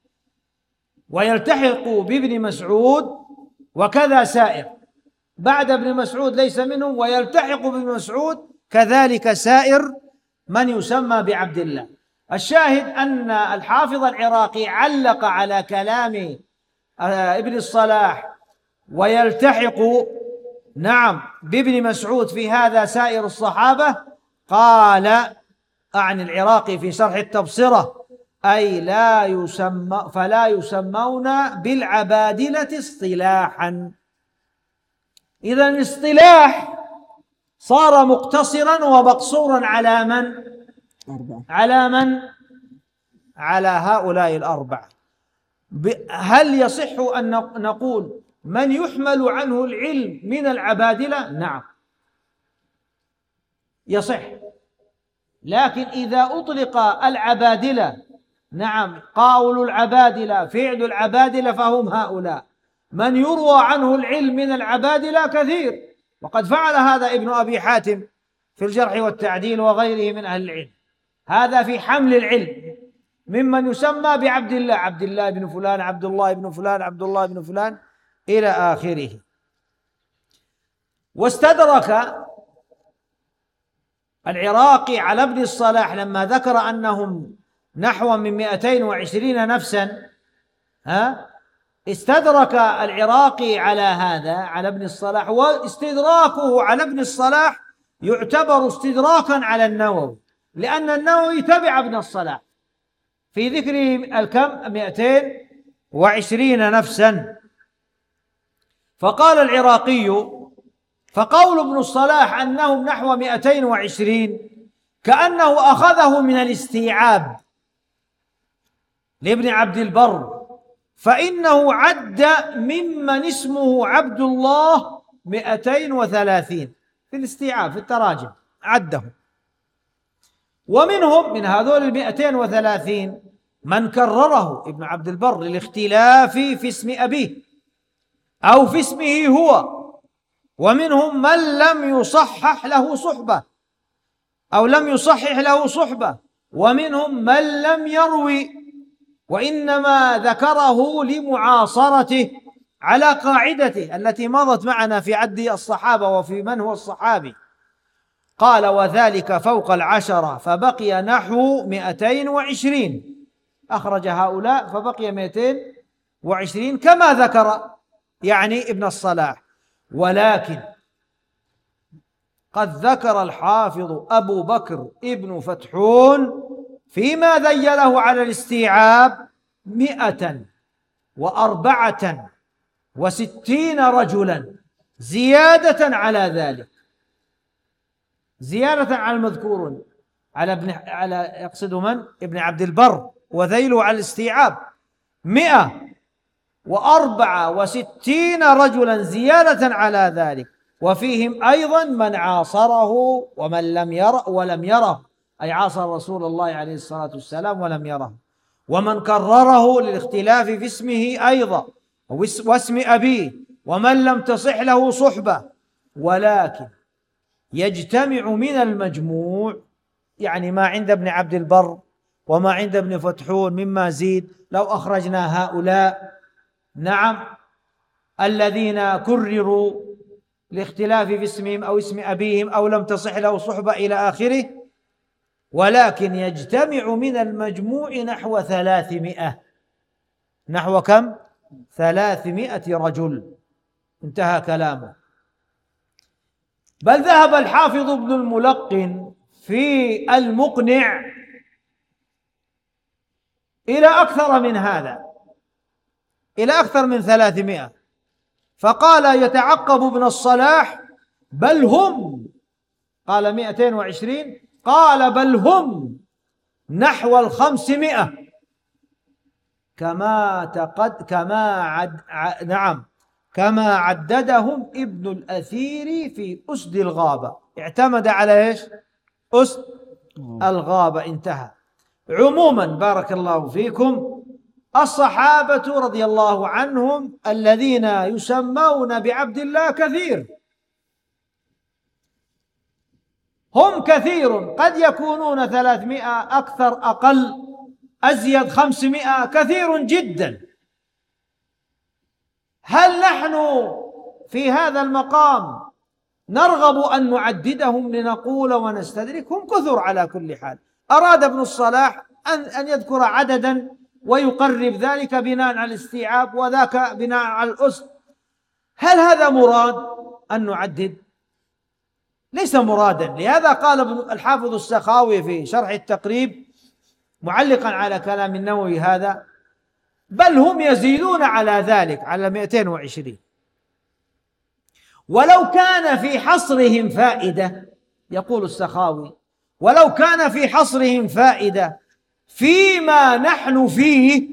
ويلتحق بابن مسعود وكذا سائر. بعد ابن مسعود ليس منهم، ويلتحق بابن مسعود كذلك سائر من يسمى بعبد الله. الشاهد أن الحافظ العراقي علق على كلام ابن الصلاح ويلتحق بابن مسعود في هذا سائر الصحابة. قال عن العراقي في شرح التبصرة: أي فلا يسمون بالعبادلة اصطلاحا. إذا الاصطلاح صار مقتصرا ومقصورا على من؟ على هؤلاء الأربعة. هل يصح أن نقول من يحمل عنه العلم من العبادلة؟ نعم يصح، لكن إذا أطلق العبادلة قول العبادلة فعل العبادلة فهم هؤلاء. من يروى عنه العلم من العبادلة كثير، وقد فعل هذا ابن أبي حاتم في الجرح والتعديل وغيره من أهل العلم. هذا في حمل العلم ممن يسمى بعبد الله، عبد الله بن فلان، عبد الله بن فلان، عبد الله بن فلان إلى آخره. واستدرك العراقي على ابن الصلاح لما ذكر أنهم نحو من 220 نفسا. استدرك العراقي على هذا على ابن الصلاح، واستدراكه على ابن الصلاح يعتبر استدراكا على النووي، لأن النووي تبع ابن الصلاح في ذكر الكم 220 نفسا. فقال العراقي: فقول ابن الصلاح أنهم نحو 220 كأنه أخذه من الاستيعاب لابن عبد البر، فإنه عد ممن اسمه عبد الله 230 في الاستيعاب في التراجم عدهم. ومنهم من هذول 230 من كرره ابن عبد البر للاختلاف في اسم أبيه أو في اسمه هو، ومنهم من لم يصحح له صحبة أو لم يصحح له صحبة، ومنهم من لم يروي وإنما ذكره لمعاصرته على قاعدته التي مضت معنا في عد الصحابة وفي من هو الصحابي. قال: وذلك فوق 10 فبقي نحو 220. أخرج هؤلاء فبقي 220 كما ذكر يعني ابن الصلاح. ولكن قد ذكر الحافظ أبو بكر ابن فتحون فيما ذيله على الاستيعاب 164 رجلا زيادة على ذلك، زيادة على المذكور على يقصد من؟ ابن عبد البر وذيله على الاستيعاب 164 و64 رجلا زيادة على ذلك، وفيهم أيضا من عاصره ومن ولم يره، أي عاصر رسول الله عليه الصلاة والسلام ولم يره، ومن كرره للاختلاف في اسمه أيضا واسم أبيه، ومن لم تصح له صحبة. ولكن يجتمع من المجموع، يعني ما عند ابن عبد البر وما عند ابن فتحون مما زيد، لو أخرجنا هؤلاء نعم الذين كرروا لاختلاف في اسمهم أو اسم أبيهم أو لم تصح له صحبة إلى آخره، ولكن يجتمع من المجموع نحو 300. نحو كم؟ 300 رجل. انتهى كلامه. بل ذهب الحافظ ابن الملقن في المقنع إلى أكثر من هذا، إلى أكثر من 300، فقال يتعقب ابن الصلاح بل هم، قال 220، قال بل هم نحو 500 كما عددهم ابن الأثير في أسد الغابة. اعتمد على إيش؟ أسد الغابة. انتهى. عموما بارك الله فيكم، الصحابة رضي الله عنهم الذين يسمون بعبد الله كثير، هم كثير، قد يكونون 300 أكثر أقل أزيد 500 كثير جدا. هل نحن في هذا المقام نرغب أن نعددهم لنقول ونستدرك؟ هم كثر على كل حال. أراد ابن الصلاح أن يذكر عددا ويقرب ذلك بناء على الاستيعاب وذاك بناء على الأسد. هل هذا مراد أن نعدد؟ ليس مرادا. لهذا قال الحافظ السخاوي في شرح التقريب معلقا على كلام النووي هذا: بل هم يزيدون على ذلك، على 220. ولو كان في حصرهم فائدة، يقول السخاوي، ولو كان في حصرهم فائدة فيما نحن فيه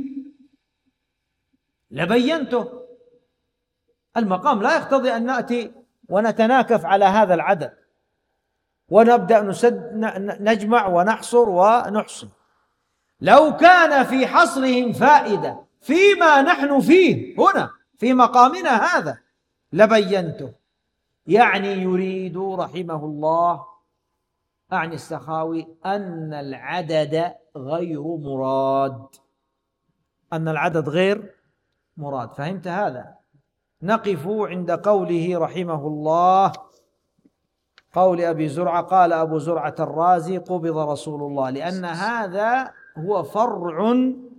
لبينته. المقام لا يقتضي أن نأتي ونتناكف على هذا العدد ونبدأ نجمع ونحصر ونحصي. لو كان في حصرهم فائدة فيما نحن فيه هنا في مقامنا هذا لبينته. يعني يريد رحمه الله، أعني السخاوي، أن العدد غير مراد، أن العدد غير مراد. فهمت هذا؟ نقف عند قوله رحمه الله، قول أبي زرعة: قال أبو زرعة الرازي: قبض رسول الله، لأن هذا هو فرع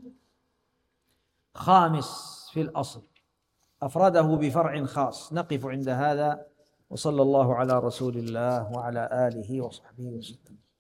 خامس في الأصل، أفرده بفرع خاص. نقف عند هذا، وصلى الله على رسول الله وعلى آله وصحبه وسلم.